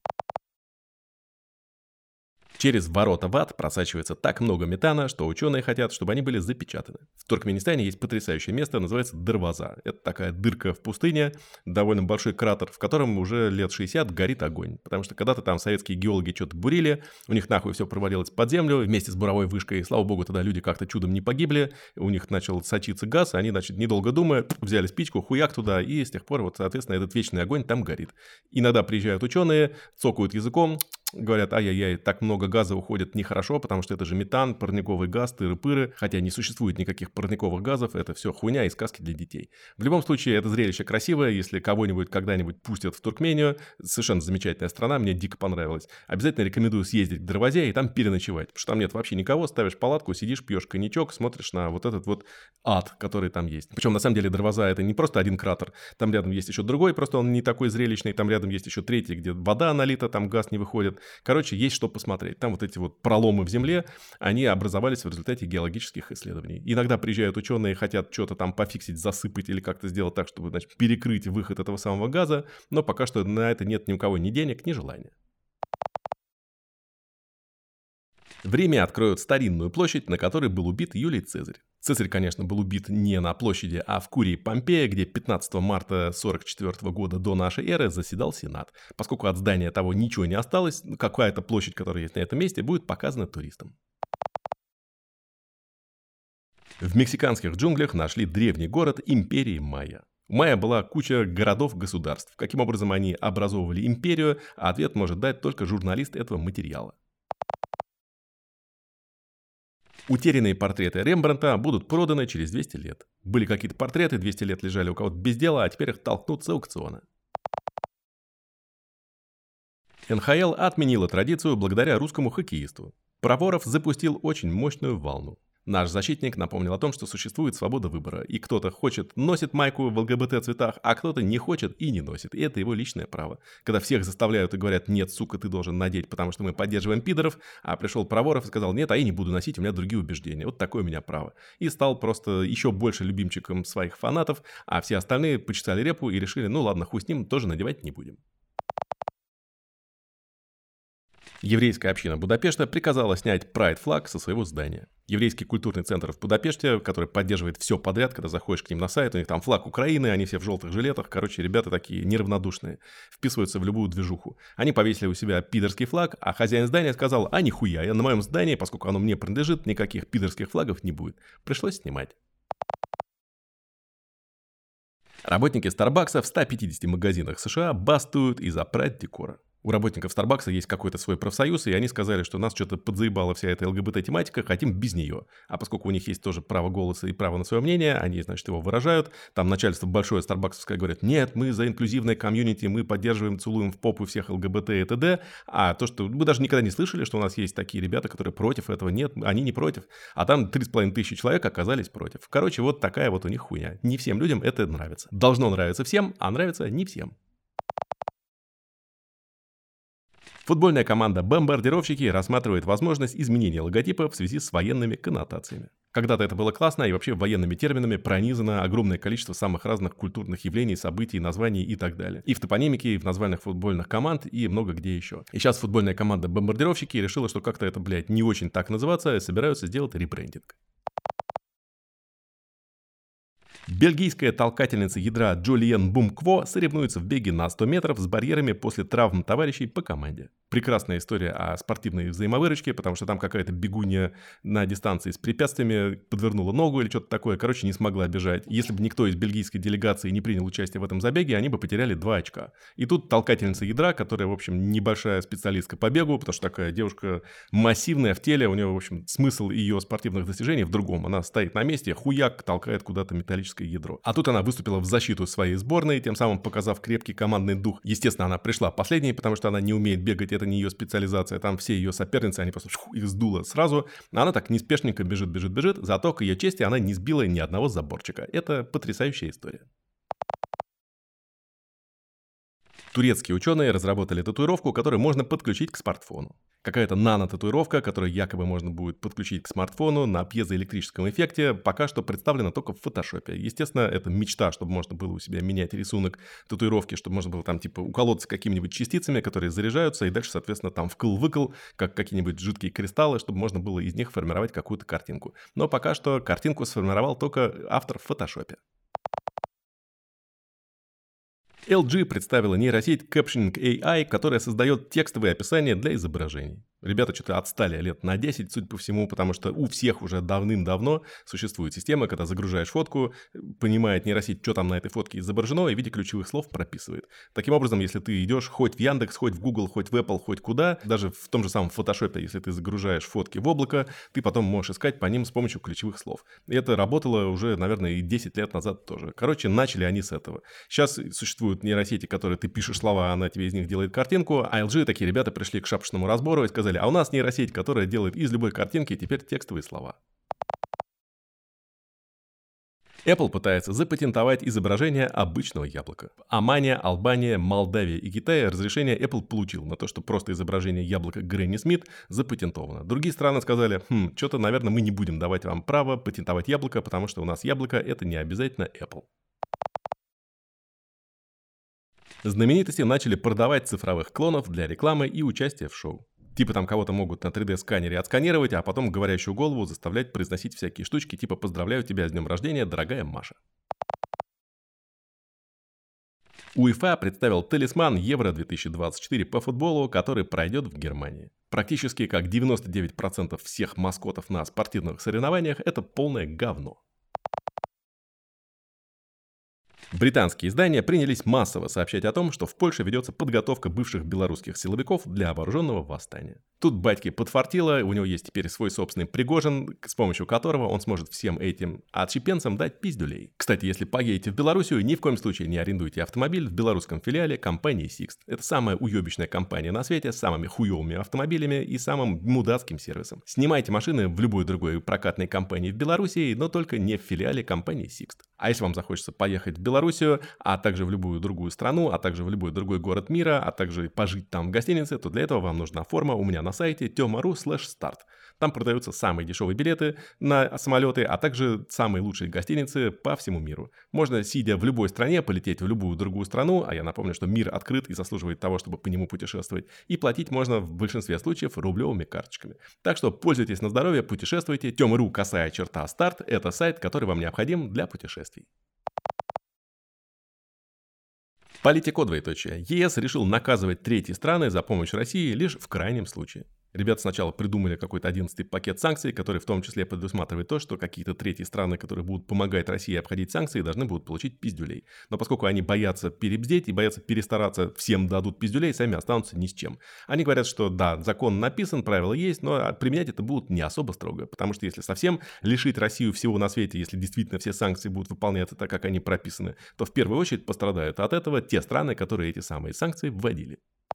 Через ворота в ад просачивается так много метана, что ученые хотят, чтобы они были запечатаны. В Туркменистане есть потрясающее место, называется Дарваза. Это такая дырка в пустыне, довольно большой кратер, в котором уже лет шестьдесят горит огонь. Потому что когда-то там советские геологи что-то бурили, у них нахуй все провалилось под землю вместе с буровой вышкой. Слава богу, тогда люди как-то чудом не погибли. У них начал сочиться газ, они, значит, недолго думая, взяли спичку, хуяк туда, и с тех пор, вот, соответственно, этот вечный огонь там горит. Иногда приезжают ученые, цокают языком, говорят, ай-яй-яй, так много газа уходит нехорошо, потому что это же метан, парниковый газ, тыры-пыры. Хотя не существует никаких парниковых газов, это все хуйня и сказки для детей. В любом случае, это зрелище красивое. Если кого-нибудь когда-нибудь пустят в Туркмению, совершенно замечательная страна, мне дико понравилась. Обязательно рекомендую съездить к Дарвазе и там переночевать, потому что там нет вообще никого, ставишь палатку, сидишь, пьешь коньячок, смотришь на вот этот вот ад, который там есть. Причем, на самом деле, Дарваза это не просто один кратер, там рядом есть еще другой, просто он не такой зрелищный, там рядом есть еще третий, где вода налита, там газ не выходит. Короче, есть что посмотреть. Там вот эти вот проломы в земле, они образовались в результате геологических исследований. Иногда приезжают ученые, хотят что-то там пофиксить, засыпать или как-то сделать так, чтобы, значит, перекрыть выход этого самого газа, но пока что на это нет ни у кого ни денег, ни желания. В Риме откроют старинную площадь, на которой был убит Юлий Цезарь. Цезарь, конечно, был убит не на площади, а в Курии Помпея, где пятнадцатого марта сорок четвёртого года до нашей эры заседал Сенат. Поскольку от здания того ничего не осталось, какая-то площадь, которая есть на этом месте, будет показана туристам. В мексиканских джунглях нашли древний город империи майя. У майя была куча городов-государств. Каким образом они образовывали империю, а ответ может дать только журналист этого материала. Утерянные портреты Рембрандта будут проданы через двести лет. Были какие-то портреты, двести лет лежали у кого-то без дела, а теперь их толкнут с аукциона. эн ха эл отменила традицию благодаря русскому хоккеисту. Проворов запустил очень мощную волну. Наш защитник напомнил о том, что существует свобода выбора, и кто-то хочет носит майку в эл гэ бэ тэ цветах, а кто-то не хочет и не носит. И это его личное право. Когда всех заставляют и говорят: нет, сука, ты должен надеть, потому что мы поддерживаем пидоров, а пришел Проворов и сказал: нет, а я не буду носить, у меня другие убеждения. Вот такое у меня право. И стал просто еще больше любимчиком своих фанатов, а все остальные почесали репу и решили: ну ладно, хуй с ним, тоже надевать не будем. Еврейская община Будапешта приказала снять прайд-флаг со своего здания. Еврейский культурный центр в Будапеште, который поддерживает все подряд, когда заходишь к ним на сайт, у них там флаг Украины, они все в желтых жилетах. Короче, ребята такие неравнодушные, вписываются в любую движуху. Они повесили у себя пидорский флаг, а хозяин здания сказал: а нихуя, я на моем здании, поскольку оно мне принадлежит, никаких пидорских флагов не будет. Пришлось снимать. Работники Starbucks в ста пятидесяти магазинах США бастуют из-за прайд-декора. У работников Starbucks есть какой-то свой профсоюз, и они сказали, что нас что-то подзаебала вся эта эл гэ бэ тэ-тематика, хотим без нее. А поскольку у них есть тоже право голоса и право на свое мнение, они, значит, его выражают. Там начальство большое старбаксовское говорит: нет, мы за инклюзивное комьюнити, мы поддерживаем, целуем в попу всех эл гэ бэ тэ и т.д. А то, что мы даже никогда не слышали, что у нас есть такие ребята, которые против этого, нет, они не против. А там три с половиной тысячи человек оказались против. Короче, вот такая вот у них хуйня. Не всем людям это нравится. Должно нравиться всем, а нравится не всем. Футбольная команда «Бомбардировщики» рассматривает возможность изменения логотипа в связи с военными коннотациями. Когда-то это было классно, и вообще военными терминами пронизано огромное количество самых разных культурных явлений, событий, названий и так далее. И в топонимике, и в названиях футбольных команд, и много где еще. И сейчас футбольная команда «Бомбардировщики» решила, что как-то это, блядь, не очень так называться, и собираются сделать ребрендинг. Бельгийская толкательница ядра Джулиен Бумкво соревнуется в беге на сто метров с барьерами после травм товарищей по команде. Прекрасная история о спортивной взаимовыручке, потому что там какая-то бегунья на дистанции с препятствиями подвернула ногу или что-то такое, короче, не смогла бежать. Если бы никто из бельгийской делегации не принял участие в этом забеге, они бы потеряли два очка. И тут толкательница ядра, которая, в общем, небольшая специалистка по бегу, потому что такая девушка массивная в теле, у нее, в общем, смысл ее спортивных достижений в другом. Она стоит на месте, хуяк, толкает куда-то металлическое ядро. А тут она выступила в защиту своей сборной, тем самым показав крепкий командный дух. Естественно, она пришла последней, потому что она не умеет бегать, это не ее специализация. Там все ее соперницы, они просто шух, их сдуло сразу. Она так неспешненько бежит, бежит, бежит. Зато к ее чести она не сбила ни одного заборчика. Это потрясающая история. Турецкие ученые разработали татуировку, которую можно подключить к смартфону. Какая-то нано-татуировка, которую якобы можно будет подключить к смартфону на пьезоэлектрическом эффекте, пока что представлена только в фотошопе. Естественно, это мечта, чтобы можно было у себя менять рисунок татуировки, чтобы можно было там типа уколоться какими-нибудь частицами, которые заряжаются, и дальше, соответственно, там вкл-выкл, как какие-нибудь жидкие кристаллы, чтобы можно было из них формировать какую-то картинку. Но пока что картинку сформировал только автор в фотошопе. эл джи представила нейросеть Captioning эй ай, которая создает текстовые описания для изображений. Ребята что-то отстали лет на десять, судя по всему, потому что у всех уже давным-давно существует система, когда загружаешь фотку, понимает нейросеть, что там на этой фотке изображено, и в виде ключевых слов прописывает. Таким образом, если ты идешь хоть в Яндекс, хоть в Google, хоть в Apple, хоть куда, даже в том же самом фотошопе, если ты загружаешь фотки в облако, ты потом можешь искать по ним с помощью ключевых слов. И это работало уже, наверное, и десять лет назад тоже. Короче, начали они с этого. Сейчас существуют нейросети, которые ты пишешь слова, она тебе из них делает картинку, а эл джи, такие ребята, пришли к шапошному разбору и сказали: а у нас нейросеть, которая делает из любой картинки теперь текстовые слова. Apple пытается запатентовать изображение обычного яблока. В Омане, Албании, Молдавии и Китае разрешение Apple получил на то, что просто изображение яблока Гренни Смит запатентовано. Другие страны сказали: хм, что-то, наверное, мы не будем давать вам право патентовать яблоко, потому что у нас яблоко — это не обязательно Apple. Знаменитости начали продавать цифровых клонов для рекламы и участия в шоу. Типа там кого-то могут на три дэ-сканере отсканировать, а потом говорящую голову заставлять произносить всякие штучки, типа «Поздравляю тебя с днем рождения, дорогая Маша». УЕФА представил талисман Евро две тысячи двадцать четыре по футболу, который пройдет в Германии. Практически как девяносто девять процентов всех маскотов на спортивных соревнованиях — это полное говно. Британские издания принялись массово сообщать о том, что в Польше ведется подготовка бывших белорусских силовиков для вооруженного восстания. Тут батьке подфартило, у него есть теперь свой собственный Пригожин, с помощью которого он сможет всем этим отщепенцам дать пиздюлей. Кстати, если поедете в Белоруссию, ни в коем случае не арендуйте автомобиль в белорусском филиале компании Sixt. Это самая уебищная компания на свете с самыми хуевыми автомобилями и самым мудацким сервисом. Снимайте машины в любой другой прокатной компании в Белоруссии, но только не в филиале компании Sixt. А если вам захочется поехать в Белоруссию, а также в любую другую страну, а также в любой другой город мира, а также пожить там в гостинице, то для этого вам нужна форма у меня на сайте тема.ру слэш старт. Там продаются самые дешевые билеты на самолеты, а также самые лучшие гостиницы по всему миру. Можно, сидя в любой стране, полететь в любую другую страну, а я напомню, что мир открыт и заслуживает того, чтобы по нему путешествовать, и платить можно в большинстве случаев рублевыми карточками. Так что пользуйтесь на здоровье, путешествуйте. тема.ру косая черта старт – это сайт, который вам необходим для путешествий. Политико двоеточие. ЕС решил наказывать третьи страны за помощь России лишь в крайнем случае. Ребята сначала придумали какой-то одиннадцатый пакет санкций, который в том числе предусматривает то, что какие-то третьи страны, которые будут помогать России обходить санкции, должны будут получить пиздюлей. Но поскольку они боятся перебздеть и боятся перестараться, всем дадут пиздюлей, сами останутся ни с чем. Они говорят, что да, закон написан, правила есть, но применять это будут не особо строго. Потому что если совсем лишить Россию всего на свете, если действительно все санкции будут выполняться так, как они прописаны, то в первую очередь пострадают от этого те страны, которые эти самые санкции вводили.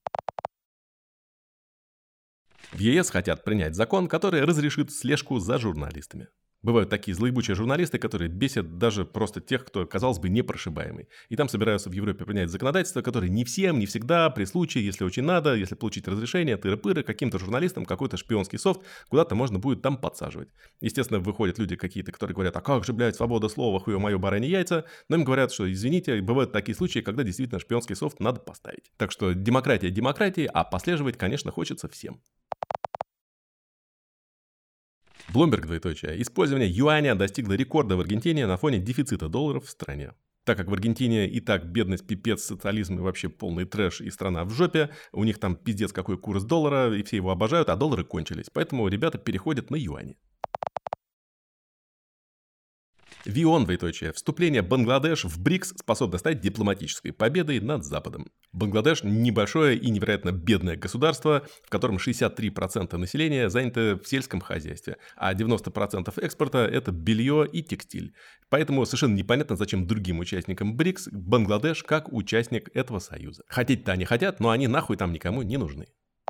В ЕС хотят принять закон, который разрешит слежку за журналистами. Бывают такие злоебучие журналисты, которые бесят даже просто тех, кто, казалось бы, непрошибаемый. И там собираются в Европе принять законодательство, которое не всем, не всегда, при случае, если очень надо, если получить разрешение, тыры-пыры, каким-то журналистам какой-то шпионский софт куда-то можно будет там подсаживать. Естественно, выходят люди какие-то, которые говорят, а как же, блядь, свобода слова, хуё моё, бараньи яйца. Но им говорят, что, извините, бывают такие случаи, когда действительно шпионский софт надо поставить. Так что демократия демократии, а послеживать, конечно, хочется всем. Bloomberg, двоеточие. Использование юаня достигло рекорда в Аргентине на фоне дефицита долларов в стране. Так как в Аргентине и так бедность, пипец, социализм и вообще полный трэш и страна в жопе, у них там пиздец какой курс доллара, и все его обожают, а доллары кончились. Поэтому ребята переходят на юани. ВИОН, двоеточие. Вступление Бангладеш в БРИКС способно стать дипломатической победой над Западом. Бангладеш – небольшое и невероятно бедное государство, в котором шестьдесят три процента населения занято в сельском хозяйстве, а девяносто процентов экспорта – это белье и текстиль. Поэтому совершенно непонятно, зачем другим участникам БРИКС Бангладеш как участник этого союза. Хотеть-то они хотят, но они нахуй там никому не нужны.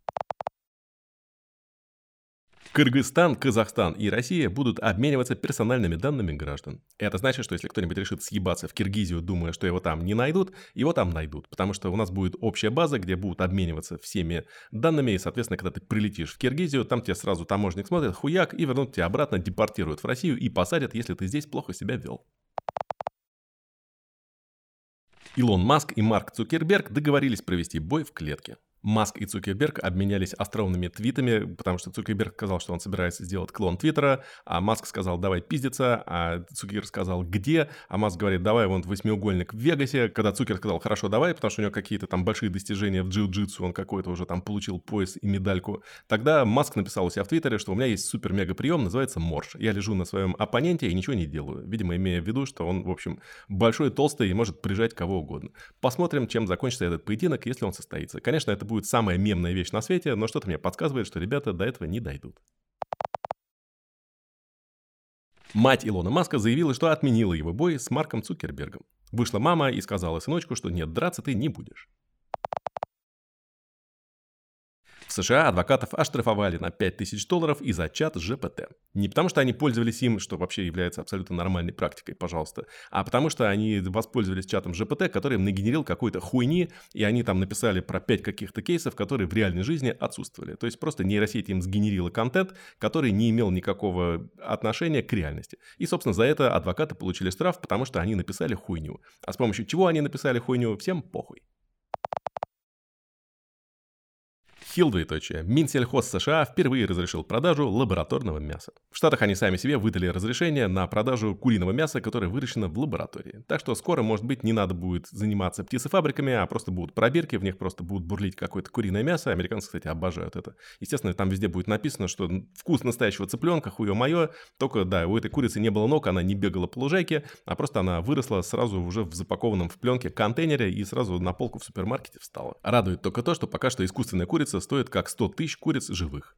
Кыргызстан, Казахстан и Россия будут обмениваться персональными данными граждан. Это значит, что если кто-нибудь решит съебаться в Киргизию, думая, что его там не найдут, его там найдут. Потому что у нас будет общая база, где будут обмениваться всеми данными. И, соответственно, когда ты прилетишь в Киргизию, там тебе сразу таможник смотрит, хуяк, и вернут тебя обратно, депортируют в Россию и посадят, если ты здесь плохо себя вел. Илон Маск и Марк Цукерберг договорились провести бой в клетке. Маск и Цукерберг обменялись остроумными твитами, потому что Цукерберг сказал, что он собирается сделать клон Твиттера, а Маск сказал, давай пиздиться, а Цукерберг сказал, где, а Маск говорит, давай вон восьмиугольник в Вегасе, когда Цукер сказал, хорошо, давай, потому что у него какие-то там большие достижения в джиу-джитсу, он какой-то уже там получил пояс и медальку, тогда Маск написал у себя в Твиттере, что у меня есть супер-мега-прием, называется морж. Я лежу на своем оппоненте и ничего не делаю, видимо, имея в виду, что он, в общем, большой, толстый и может прижать кого угодно. Посмотрим, чем закончится этот поединок, если он состоится. Конечно, это будет самая мемная вещь на свете, но что-то мне подсказывает, что ребята до этого не дойдут. Мать Илона Маска заявила, что отменила его бой с Марком Цукербергом. Вышла мама и сказала сыночку, что нет, драться ты не будешь. В США адвокатов оштрафовали на пять тысяч долларов из-за чат джи пи ти. Не потому, что они пользовались им, что вообще является абсолютно нормальной практикой, пожалуйста, а потому, что они воспользовались чатом джи пи ти, который им нагенерил какой-то хуйни, и они там написали про пять каких-то кейсов, которые в реальной жизни отсутствовали. То есть просто нейросеть им сгенерила контент, который не имел никакого отношения к реальности. И, собственно, за это адвокаты получили штраф, потому что они написали хуйню. А с помощью чего они написали хуйню, всем похуй. Хилл, двоеточие. Минсельхоз США впервые разрешил продажу лабораторного мяса. В Штатах они сами себе выдали разрешение на продажу куриного мяса, которое выращено в лаборатории. Так что скоро, может быть, не надо будет заниматься птицефабриками, а просто будут пробирки, в них просто будут бурлить какое-то куриное мясо. Американцы, кстати, обожают это. Естественно, там везде будет написано, что вкус настоящего цыпленка, хуё моё. Только, да, у этой курицы не было ног, она не бегала по лужайке, а просто она выросла сразу уже в запакованном в пленке контейнере и сразу на полку в супермаркете встала. Радует только то, что пока что искусственная курица стоит как сто тысяч куриц живых.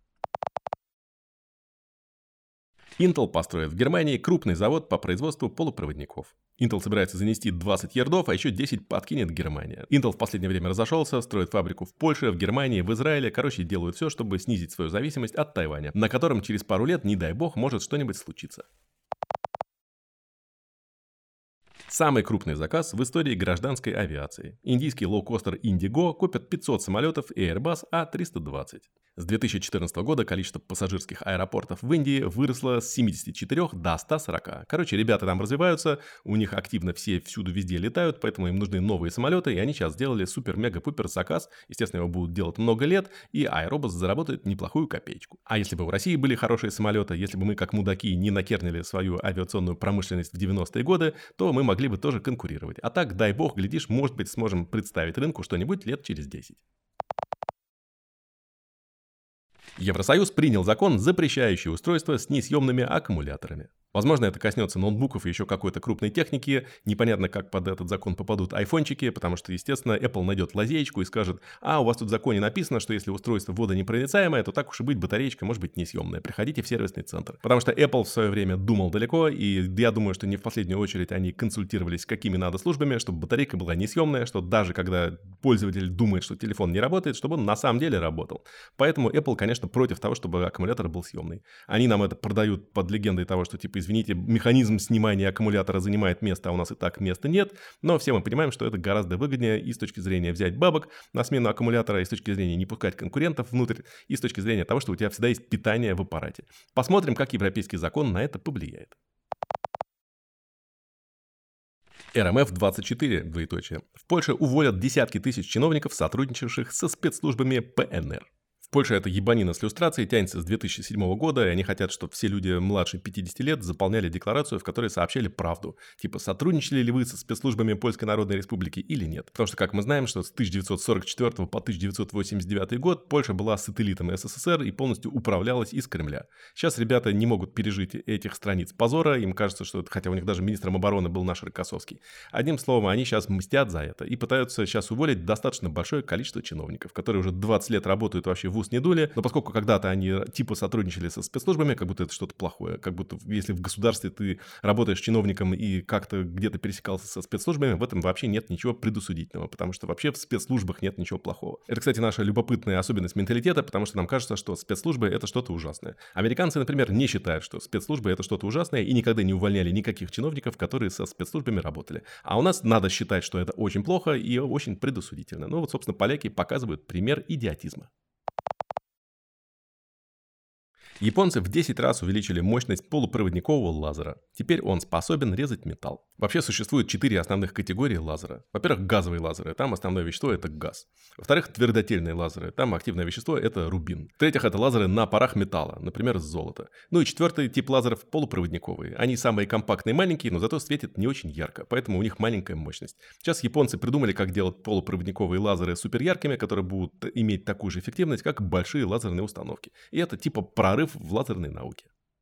Intel построит в Германии крупный завод по производству полупроводников. Intel собирается занести двадцать ярдов, а еще десять подкинет Германия. Intel в последнее время разошелся, строит фабрику в Польше, в Германии, в Израиле. Короче, делают все, чтобы снизить свою зависимость от Тайваня, на котором через пару лет, не дай бог, может что-нибудь случиться. Самый крупный заказ в истории гражданской авиации. Индийский лоукостер Indigo купит пятьсот самолетов Airbus А триста двадцать. С две тысячи четырнадцатого года количество пассажирских аэропортов в Индии выросло с семидесяти четырёх до ста сорока. Короче, ребята там развиваются, у них активно все всюду везде летают, поэтому им нужны новые самолеты, и они сейчас сделали супер-мега-пупер заказ. Естественно, его будут делать много лет, и Аэробус заработает неплохую копеечку. А если бы в России были хорошие самолеты, если бы мы как мудаки не накернили свою авиационную промышленность в девяностые годы, то мы могли бы тоже конкурировать. А так, дай бог, глядишь, может быть, сможем представить рынку что-нибудь лет через десять. Евросоюз принял закон, запрещающий устройства с несъемными аккумуляторами. Возможно, это коснется ноутбуков и еще какой-то крупной техники. Непонятно, как под этот закон попадут айфончики, потому что, естественно, Apple найдет лазеечку и скажет: а, у вас тут в законе написано, что если устройство водонепроницаемое, то так уж и быть, батареечка может быть несъемная. Приходите в сервисный центр. Потому что Apple в свое время думал далеко, и я думаю, что не в последнюю очередь они консультировались с какими надо службами, чтобы батарейка была несъемная, что даже когда пользователь думает, что телефон не работает, чтобы он на самом деле работал. Поэтому Apple, конечно, против того, чтобы аккумулятор был съемный. Они нам это продают под легендой того, что типа, извините, механизм снимания аккумулятора занимает место, а у нас и так места нет. Но все мы понимаем, что это гораздо выгоднее и с точки зрения взять бабок на смену аккумулятора, и с точки зрения не пускать конкурентов внутрь, и с точки зрения того, что у тебя всегда есть питание в аппарате. Посмотрим, как европейский закон на это повлияет. эр эм эф двадцать четыре, двоеточие. В Польше уволят десятки тысяч чиновников, сотрудничавших со спецслужбами пэ эн эр. В Польше эта ебанина с люстрацией тянется с две тысячи седьмого года, и они хотят, чтобы все люди младше пятидесяти лет заполняли декларацию, в которой сообщали правду. Типа, сотрудничали ли вы со спецслужбами Польской Народной Республики или нет. Потому что, как мы знаем, что с тысяча девятьсот сорок четвёртого по тысяча девятьсот восемьдесят девятый год Польша была сателлитом эс эс эс эр и полностью управлялась из Кремля. Сейчас ребята не могут пережить этих страниц позора, им кажется, что это, хотя у них даже министром обороны был наш Рокоссовский. Одним словом, они сейчас мстят за это и пытаются сейчас уволить достаточно большое количество чиновников, которые уже двадцать лет работают вообще в ус не дули, но поскольку когда-то они типа сотрудничали со спецслужбами, как будто это что-то плохое, как будто если в государстве ты работаешь чиновником и как-то где-то пересекался со спецслужбами, в этом вообще нет ничего предусудительного, потому что вообще в спецслужбах нет ничего плохого. Это, кстати, наша любопытная особенность менталитета, потому что нам кажется, что спецслужбы — это что-то ужасное. Американцы, например, не считают, что спецслужбы — это что-то ужасное, и никогда не увольняли никаких чиновников, которые со спецслужбами работали. А у нас надо считать, что это очень плохо и очень предусудительно. Ну вот, собственно, поляки показывают пример идиотизма. Японцы в десять раз увеличили мощность полупроводникового лазера. Теперь он способен резать металл. Вообще существует четыре основных категории лазера. Во-первых, газовые лазеры. Там основное вещество — это газ. Во-вторых, твердотельные лазеры. Там активное вещество — это рубин. В-третьих, это лазеры на парах металла, например, золото. Ну и четвертый тип лазеров — полупроводниковые. Они самые компактные и маленькие, но зато светят не очень ярко, поэтому у них маленькая мощность. Сейчас японцы придумали, как делать полупроводниковые лазеры суперяркими, которые будут иметь такую же эффективность, как большие лазерные установки. И это типа прорыв в лазерной науке.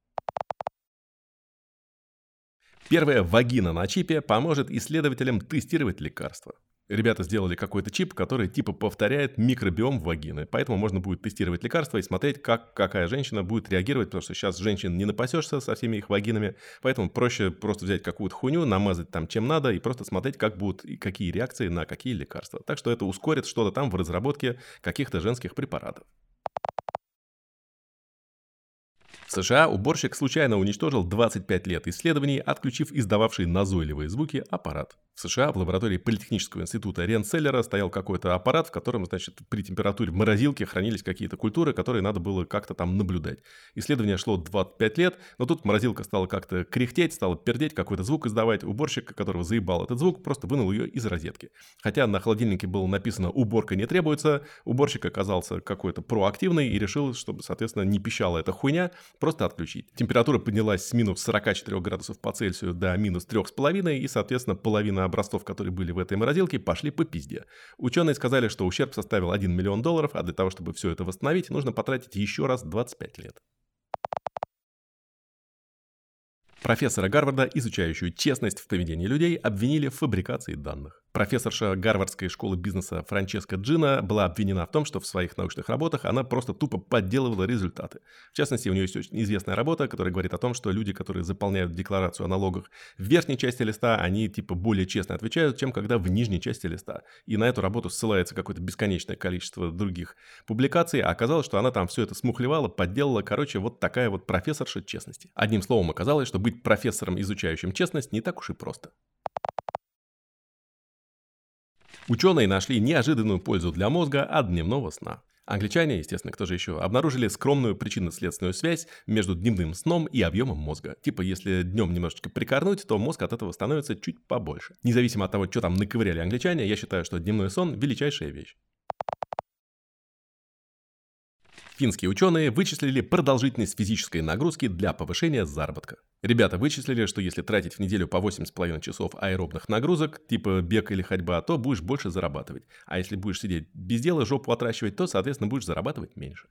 Первая вагина на чипе поможет исследователям тестировать лекарства. Ребята сделали какой-то чип, который типа повторяет микробиом вагины. Поэтому можно будет тестировать лекарства и смотреть, как какая женщина будет реагировать, потому что сейчас женщин не напасешься со всеми их вагинами. Поэтому проще просто взять какую-то хуйню, намазать там чем надо и просто смотреть, как будут и какие реакции на какие лекарства. Так что это ускорит что-то там в разработке каких-то женских препаратов. В США уборщик случайно уничтожил двадцать пять лет исследований, отключив издававший назойливые звуки аппарат. В США в лаборатории Политехнического института Ренцеллера стоял какой-то аппарат, в котором, значит, при температуре в морозилке хранились какие-то культуры, которые надо было как-то там наблюдать. Исследование шло двадцать пять лет, но тут морозилка стала как-то кряхтеть, стала пердеть, какой-то звук издавать. Уборщик, которого заебал этот звук, просто вынул ее из розетки. Хотя на холодильнике было написано «уборка не требуется», уборщик оказался какой-то проактивный и решил, чтобы, соответственно, не пищала эта хуйня, просто отключить. Температура поднялась с минус сорока четырёх градусов по Цельсию до минус трёх с половиной, и, соответственно, половина образцов, которые были в этой морозилке, пошли по пизде. Ученые сказали, что ущерб составил один миллион долларов, а для того, чтобы все это восстановить, нужно потратить еще раз двадцать пять лет. Профессора Гарварда, изучающую честность в поведении людей, обвинили в фабрикации данных. Профессорша Гарвардской школы бизнеса Франческа Джина была обвинена в том, что в своих научных работах она просто тупо подделывала результаты. В частности, у нее есть очень известная работа, которая говорит о том, что люди, которые заполняют декларацию о налогах в верхней части листа, они типа более честно отвечают, чем когда в нижней части листа. И на эту работу ссылается какое-то бесконечное количество других публикаций, а оказалось, что она там все это смухлевала, подделала. Короче, вот такая вот профессорша честности. Одним словом, оказалось, что быть профессором, изучающим честность, не так уж и просто. Ученые нашли неожиданную пользу для мозга от дневного сна. Англичане, естественно, кто же еще, обнаружили скромную причинно-следственную связь между дневным сном и объемом мозга. Типа, если днем немножечко прикорнуть, то мозг от этого становится чуть побольше. Независимо от того, что там наковыряли англичане, я считаю, что дневной сон – величайшая вещь. Финские ученые вычислили продолжительность физической нагрузки для повышения заработка. Ребята вычислили, что если тратить в неделю по восемь с половиной часов аэробных нагрузок, типа бег или ходьба, то будешь больше зарабатывать. А если будешь сидеть без дела, жопу отращивать, то, соответственно, будешь зарабатывать меньше.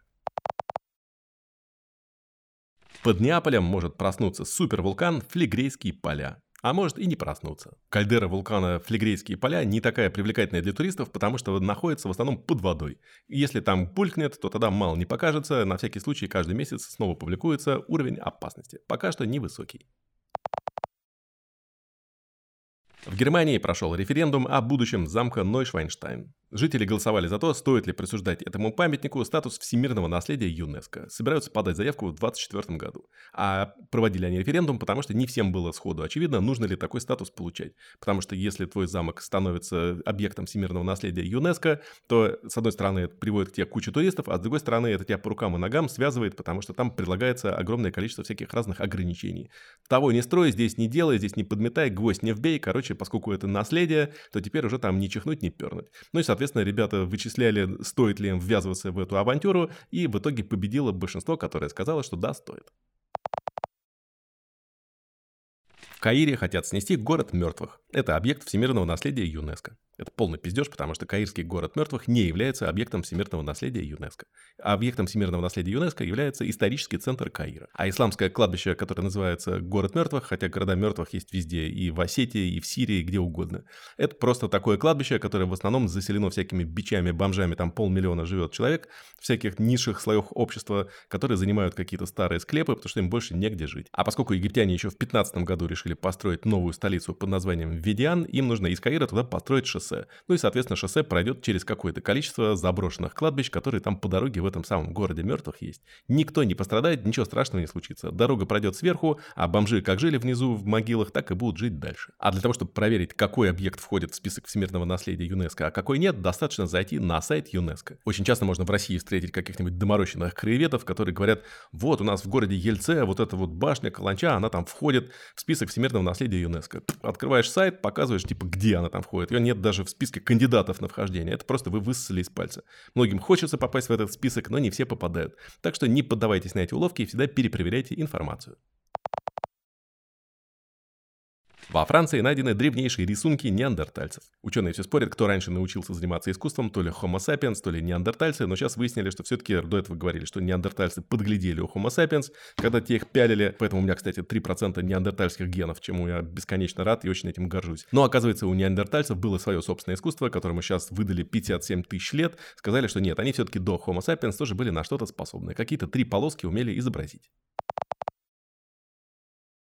Под Неаполем может проснуться супервулкан Флегрейские поля. А может и не проснуться. Кальдера вулкана Флегрейские поля не такая привлекательная для туристов, потому что находится в основном под водой. И если там булькнет, то тогда мало не покажется. На всякий случай каждый месяц снова публикуется уровень опасности. Пока что невысокий. В Германии прошел референдум о будущем замка Нойшвайнштайн. Жители голосовали за то, стоит ли присуждать этому памятнику статус всемирного наследия ЮНЕСКО. Собираются подать заявку в две тысячи двадцать четвёртом году. А проводили они референдум, потому что не всем было сходу очевидно, нужно ли такой статус получать. Потому что если твой замок становится объектом всемирного наследия ЮНЕСКО, то, с одной стороны, это приводит к тебе кучу туристов, а с другой стороны, это тебя по рукам и ногам связывает, потому что там предлагается огромное количество всяких разных ограничений. Того не строй, здесь не делай, здесь не подметай, гвоздь не вбей. Короче, поскольку это наследие, то теперь уже там не чихнуть, не пернуть. Ну и, соответственно, ребята вычисляли, стоит ли им ввязываться в эту авантюру, и в итоге победило большинство, которое сказало, что да, стоит. В Каире хотят снести город мертвых. Это объект всемирного наследия ЮНЕСКО. Это полный пиздеж, потому что Каирский город мертвых не является объектом всемирного наследия ЮНЕСКО. А объектом всемирного наследия ЮНЕСКО является исторический центр Каира. А исламское кладбище, которое называется город мертвых, хотя города мертвых есть везде, и в Осетии, и в Сирии, где угодно. Это просто такое кладбище, которое в основном заселено всякими бичами, бомжами, там полмиллиона живет человек, всяких низших слоев общества, которые занимают какие-то старые склепы, потому что им больше негде жить. А поскольку египтяне еще в пятнадцатом году решили построить новую столицу под названием Видиан, им нужно из Каира туда построить шоссе. Ну и, соответственно, шоссе пройдет через какое-то количество заброшенных кладбищ, которые там по дороге в этом самом городе мертвых есть. Никто не пострадает, ничего страшного не случится. Дорога пройдет сверху, а бомжи как жили внизу в могилах, так и будут жить дальше. А для того, чтобы проверить, какой объект входит в список всемирного наследия ЮНЕСКО, а какой нет, достаточно зайти на сайт ЮНЕСКО. Очень часто можно в России встретить каких-нибудь доморощенных краеведов, которые говорят: вот у нас в городе Ельце вот эта вот башня Каланча, она там входит в список всемирного наследия ЮНЕСКО. Открываешь сайт, показываешь, типа, где она там входит. Ее нет даже в списке кандидатов на вхождение. Это просто вы высосали из пальца. Многим хочется попасть в этот список, но не все попадают. Так что не поддавайтесь на эти уловки и всегда перепроверяйте информацию. Во Франции найдены древнейшие рисунки неандертальцев. Ученые все спорят, кто раньше научился заниматься искусством, то ли Homo sapiens, то ли неандертальцы, но сейчас выяснили, что все-таки до этого говорили, что неандертальцы подглядели у Homo sapiens, когда те их пялили, поэтому у меня, кстати, три процента неандертальских генов, чему я бесконечно рад и очень этим горжусь. Но оказывается, у неандертальцев было свое собственное искусство, которому сейчас выдали пятьдесят семь тысяч лет, сказали, что нет, они все-таки до Homo sapiens тоже были на что-то способны, какие-то три полоски умели изобразить.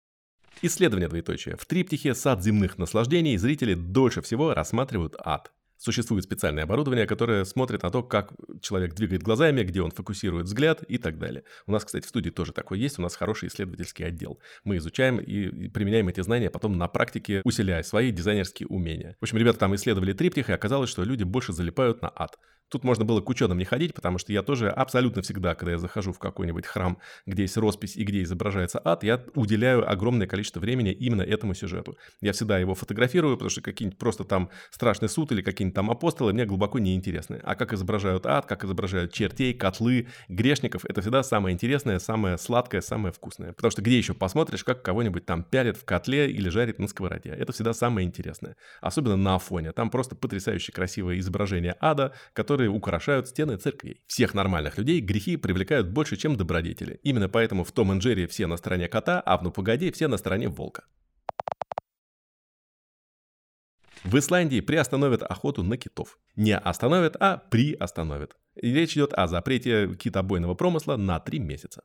Исследование двоеточия. В триптихе «Сад земных наслаждений» зрители дольше всего рассматривают ад. Существует специальное оборудование, которое смотрит на то, как человек двигает глазами, где он фокусирует взгляд и так далее. У нас, кстати, в студии тоже такое есть, у нас хороший исследовательский отдел. Мы изучаем и применяем эти знания потом на практике, усиляя свои дизайнерские умения. В общем, ребята там исследовали триптих, и оказалось, что люди больше залипают на ад. Тут можно было к ученым не ходить, потому что я тоже абсолютно всегда, когда я захожу в какой-нибудь храм, где есть роспись и где изображается ад, я уделяю огромное количество времени именно этому сюжету. Я всегда его фотографирую, потому что какие-нибудь просто там страшный суд или какие-нибудь там апостолы мне глубоко не интересны. А как изображают ад, как изображают чертей, котлы, грешников, это всегда самое интересное, самое сладкое, самое вкусное. Потому что где еще посмотришь, как кого-нибудь там пялят в котле или жарят на сковороде. Это всегда самое интересное. Особенно на Афоне. Там просто потрясающе красивое изображение ада, которое которые украшают стены церквей. Всех нормальных людей грехи привлекают больше, чем добродетели. Именно поэтому в Том и Джерри все на стороне кота, а в «Ну погоди» все на стороне волка. В Исландии приостановят охоту на китов. Не остановят, а приостановят. И речь идет о запрете китобойного промысла на три месяца.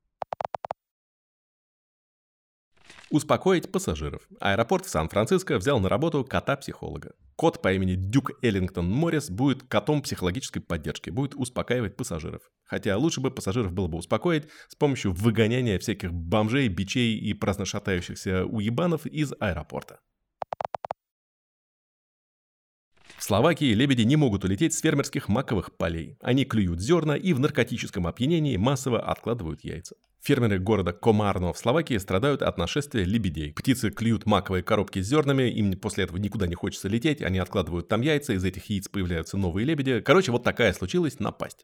Успокоить пассажиров. Аэропорт в Сан-Франциско взял на работу кота-психолога. Кот по имени Дюк Эллингтон Моррис будет котом психологической поддержки, будет успокаивать пассажиров. Хотя лучше бы пассажиров было бы успокоить с помощью выгоняния всяких бомжей, бичей и праздно шатающихся уебанов из аэропорта. В Словакии лебеди не могут улететь с фермерских маковых полей. Они клюют зерна и в наркотическом опьянении массово откладывают яйца. Фермеры города Комарно в Словакии страдают от нашествия лебедей. Птицы клюют маковые коробки с зернами, им после этого никуда не хочется лететь, они откладывают там яйца, из этих яиц появляются новые лебеди. Короче, вот такая случилась напасть.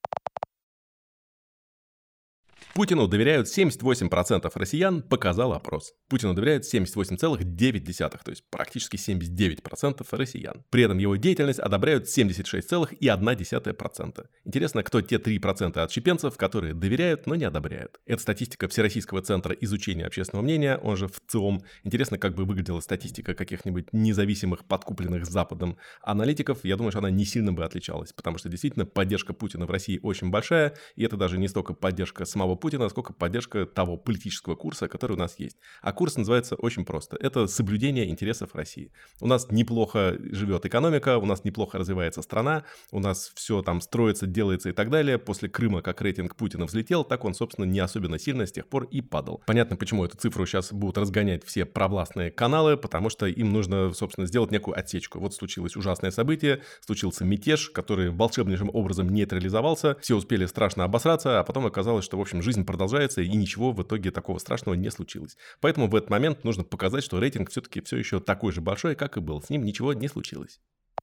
Путину доверяют семьдесят восемь процентов россиян, показал опрос. Путину доверяют семьдесят восемь целых девять десятых, то есть практически семьдесят девять процентов россиян. При этом его деятельность одобряют семьдесят шесть целых одна десятая процента. Интересно, кто те три процента отщепенцев, которые доверяют, но не одобряют. Это статистика Всероссийского центра изучения общественного мнения, он же ВЦИОМ. Интересно, как бы выглядела статистика каких-нибудь независимых, подкупленных Западом аналитиков. Я думаю, что она не сильно бы отличалась, потому что действительно поддержка Путина в России очень большая, и это даже не столько поддержка самого Путина, сколько поддержка того политического курса, который у нас есть. А курс называется очень просто. Это соблюдение интересов России. У нас неплохо живет экономика, у нас неплохо развивается страна, у нас все там строится, делается и так далее. После Крыма, как рейтинг Путина взлетел, так он, собственно, не особенно сильно с тех пор и падал. Понятно, почему эту цифру сейчас будут разгонять все провластные каналы, потому что им нужно, собственно, сделать некую отсечку. Вот случилось ужасное событие, случился мятеж, который волшебнейшим образом нейтрализовался, все успели страшно обосраться, а потом оказалось, что, в общем, жизнь продолжается, и ничего в итоге такого страшного не случилось. Поэтому в этот момент нужно показать, что рейтинг все-таки все еще такой же большой, как и был. С ним ничего не случилось.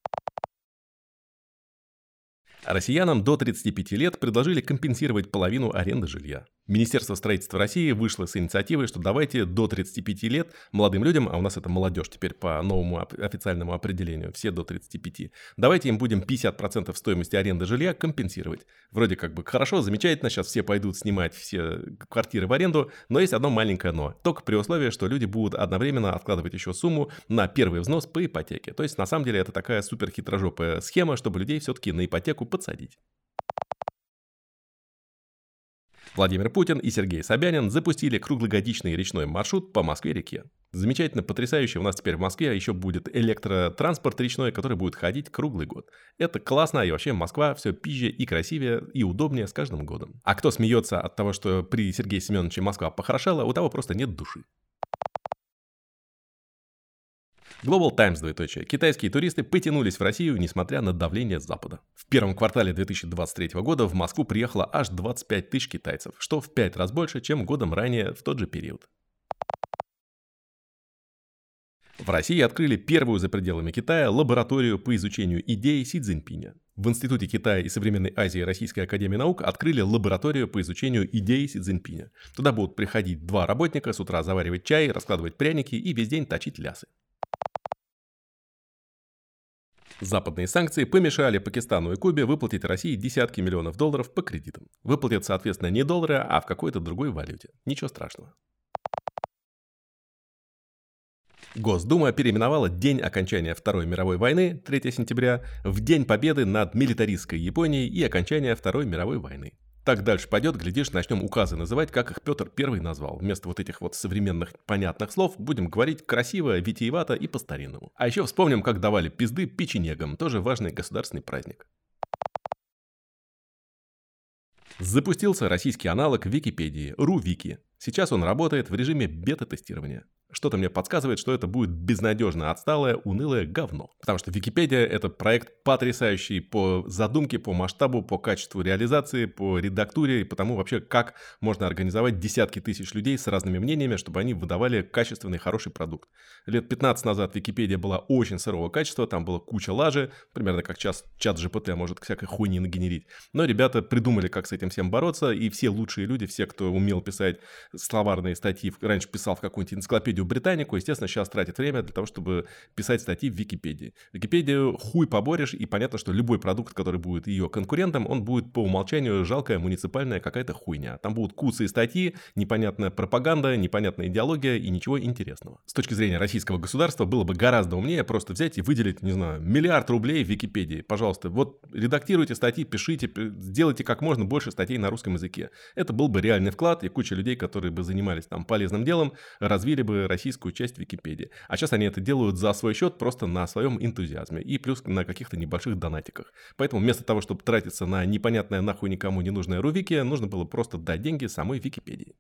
Россиянам до тридцати пяти лет предложили компенсировать половину аренды жилья. Министерство строительства России вышло с инициативой, что давайте до тридцати пяти лет молодым людям, а у нас это молодежь теперь по новому официальному определению, все до тридцати пяти, давайте им будем пятьдесят процентов стоимости аренды жилья компенсировать. Вроде как бы хорошо, замечательно, сейчас все пойдут снимать все квартиры в аренду, но есть одно маленькое но. Только при условии, что люди будут одновременно откладывать еще сумму на первый взнос по ипотеке. То есть на самом деле это такая супер хитрожопая схема, чтобы людей все-таки на ипотеку подсадить. Владимир Путин и Сергей Собянин запустили круглогодичный речной маршрут по Москве-реке. Замечательно, потрясающе, у нас теперь в Москве еще будет электротранспорт речной, который будет ходить круглый год. Это классно, и вообще Москва все пизже и красивее, и удобнее с каждым годом. А кто смеется от того, что при Сергее Семеновиче Москва похорошела, у того просто нет души. Global Times, двоеточие. Китайские туристы потянулись в Россию, несмотря на давление с Запада. В первом квартале две тысячи двадцать третьего года в Москву приехало аж двадцать пять тысяч китайцев, что в пять раз больше, чем годом ранее в тот же период. В России открыли первую за пределами Китая лабораторию по изучению идей Си Цзиньпиня. В Институте Китая и современной Азии Российской академии наук открыли лабораторию по изучению идей Си Цзиньпиня. Туда будут приходить два работника, с утра заваривать чай, раскладывать пряники и весь день точить лясы. Западные санкции помешали Пакистану и Кубе выплатить России десятки миллионов долларов по кредитам. Выплатят, соответственно, не доллары, а в какой-то другой валюте. Ничего страшного. Госдума переименовала день окончания Второй мировой войны, третьего сентября, в День победы над милитаристской Японией и окончания Второй мировой войны. Так дальше пойдет, глядишь, начнем указы называть, как их Петр Первый назвал. Вместо вот этих вот современных понятных слов будем говорить красиво, витиевато и по-старинному. А еще вспомним, как давали пизды печенегам, тоже важный государственный праздник. Запустился российский аналог Википедии, RuWiki. Сейчас он работает в режиме бета-тестирования. Что-то мне подсказывает, что это будет безнадежно отсталое, унылое говно. Потому что Википедия — это проект потрясающий по задумке, по масштабу, по качеству реализации, по редактуре и потому вообще, как можно организовать десятки тысяч людей с разными мнениями, чтобы они выдавали качественный, хороший продукт. Лет пятнадцать назад Википедия была очень сырого качества, там была куча лажи, примерно как сейчас чат джи пи ти может всякой хуйни нагенерить. Но ребята придумали, как с этим всем бороться, и все лучшие люди, все, кто умел писать словарные статьи, раньше писал в какую-нибудь энциклопедию Британику, естественно, сейчас тратит время для того, чтобы писать статьи в Википедии. Википедию хуй поборешь, и понятно, что любой продукт, который будет ее конкурентом, он будет по умолчанию жалкая муниципальная какая-то хуйня. Там будут куцы статьи, непонятная пропаганда, непонятная идеология и ничего интересного. С точки зрения российского государства было бы гораздо умнее просто взять и выделить, не знаю, миллиард рублей в Википедии. Пожалуйста, вот редактируйте статьи, пишите, сделайте как можно больше статей на русском языке. Это был бы реальный вклад, и куча людей, которые бы занимались там полезным делом, развили бы российскую часть Википедии. А сейчас они это делают за свой счет, просто на своем энтузиазме и плюс на каких-то небольших донатиках. Поэтому вместо того, чтобы тратиться на непонятное нахуй никому не нужное RuWiki, нужно было просто дать деньги самой Википедии.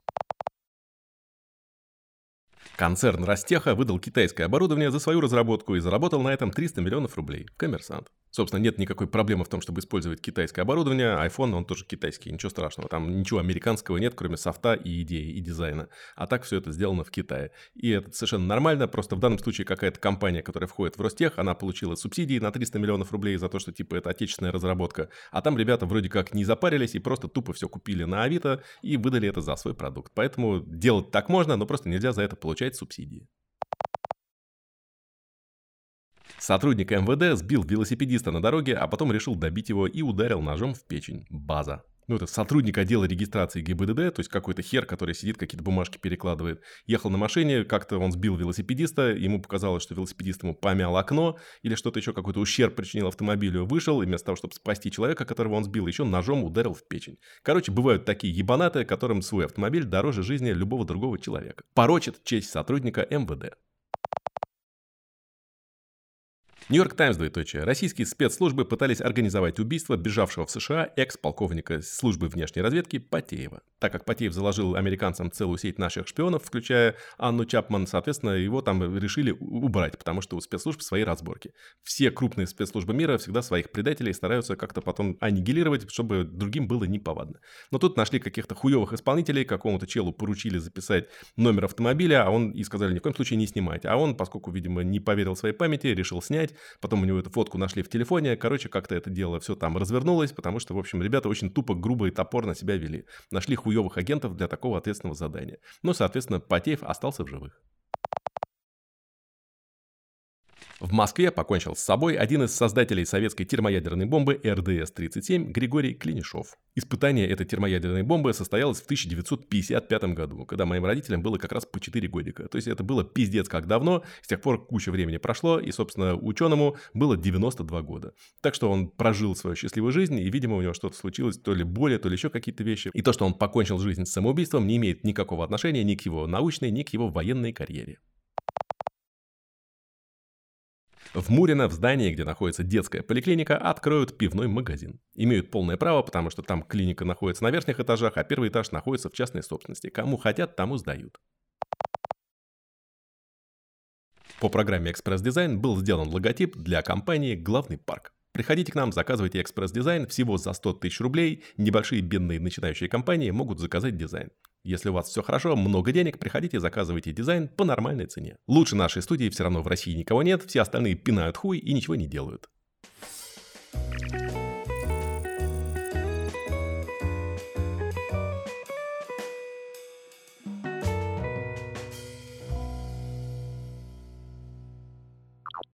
Концерн Ростеха выдал китайское оборудование за свою разработку и заработал на этом триста миллионов рублей. Коммерсант. Собственно, нет никакой проблемы в том, чтобы использовать китайское оборудование. iPhone, он тоже китайский, ничего страшного. Там ничего американского нет, кроме софта и идеи, и дизайна. А так все это сделано в Китае. И это совершенно нормально. Просто в данном случае какая-то компания, которая входит в Ростех, она получила субсидии на триста миллионов рублей за то, что типа это отечественная разработка. А там ребята вроде как не запарились и просто тупо все купили на Авито и выдали это за свой продукт. Поэтому делать так можно, но просто нельзя за это получать субсидии. Сотрудник эм вэ дэ сбил велосипедиста на дороге, а потом решил добить его и ударил ножом в печень. База. Ну, это сотрудник отдела регистрации гэ бэ дэ дэ, то есть какой-то хер, который сидит, какие-то бумажки перекладывает. Ехал на машине, как-то он сбил велосипедиста, ему показалось, что велосипедист ему помял окно или что-то еще, какой-то ущерб причинил автомобилю, вышел и вместо того, чтобы спасти человека, которого он сбил, еще ножом ударил в печень. Короче, бывают такие ебанаты, которым свой автомобиль дороже жизни любого другого человека. Порочит честь сотрудника эм вэ дэ. Нью-Йорк Таймс, двоеточие. Российские спецслужбы пытались организовать убийство бежавшего в США экс-полковника службы внешней разведки Потеева. Так как Потеев заложил американцам целую сеть наших шпионов, включая Анну Чапман, соответственно, его там решили убрать, потому что у спецслужб свои разборки. Все крупные спецслужбы мира всегда своих предателей стараются как-то потом аннигилировать, чтобы другим было неповадно. Но тут нашли каких-то хуевых исполнителей, какому-то челу поручили записать номер автомобиля, а он и сказали, ни в коем случае не снимать. А он, поскольку, видимо, не поверил своей памяти, решил снять. Потом у него эту фотку нашли в телефоне. Короче, как-то это дело все там развернулось, потому что, в общем, ребята очень тупо, грубо и топорно себя вели. Нашли хуевых агентов для такого ответственного задания. Ну, соответственно, Потеев остался в живых. В Москве покончил с собой один из создателей советской термоядерной бомбы эр дэ эс тридцать семь Григорий Клинишов. Испытание этой термоядерной бомбы состоялось в тысяча девятьсот пятьдесят пятом году, когда моим родителям было как раз по четыре годика. То есть это было пиздец как давно, с тех пор куча времени прошло, и, собственно, ученому было девяносто два года. Так что он прожил свою счастливую жизнь, и, видимо, у него что-то случилось, то ли боли, то ли еще какие-то вещи. И то, что он покончил жизнь с самоубийством, не имеет никакого отношения ни к его научной, ни к его военной карьере. В Мурино, в здании, где находится детская поликлиника, откроют пивной магазин. Имеют полное право, потому что там клиника находится на верхних этажах, а первый этаж находится в частной собственности. Кому хотят, тому сдают. По программе «Экспресс-дизайн» был сделан логотип для компании «Главный парк». Приходите к нам, заказывайте экспресс-дизайн всего за сто тысяч рублей. Небольшие бедные начинающие компании могут заказать дизайн. Если у вас все хорошо, много денег, приходите, заказывайте дизайн по нормальной цене. Лучше нашей студии все равно в России никого нет, все остальные пинают хуй и ничего не делают.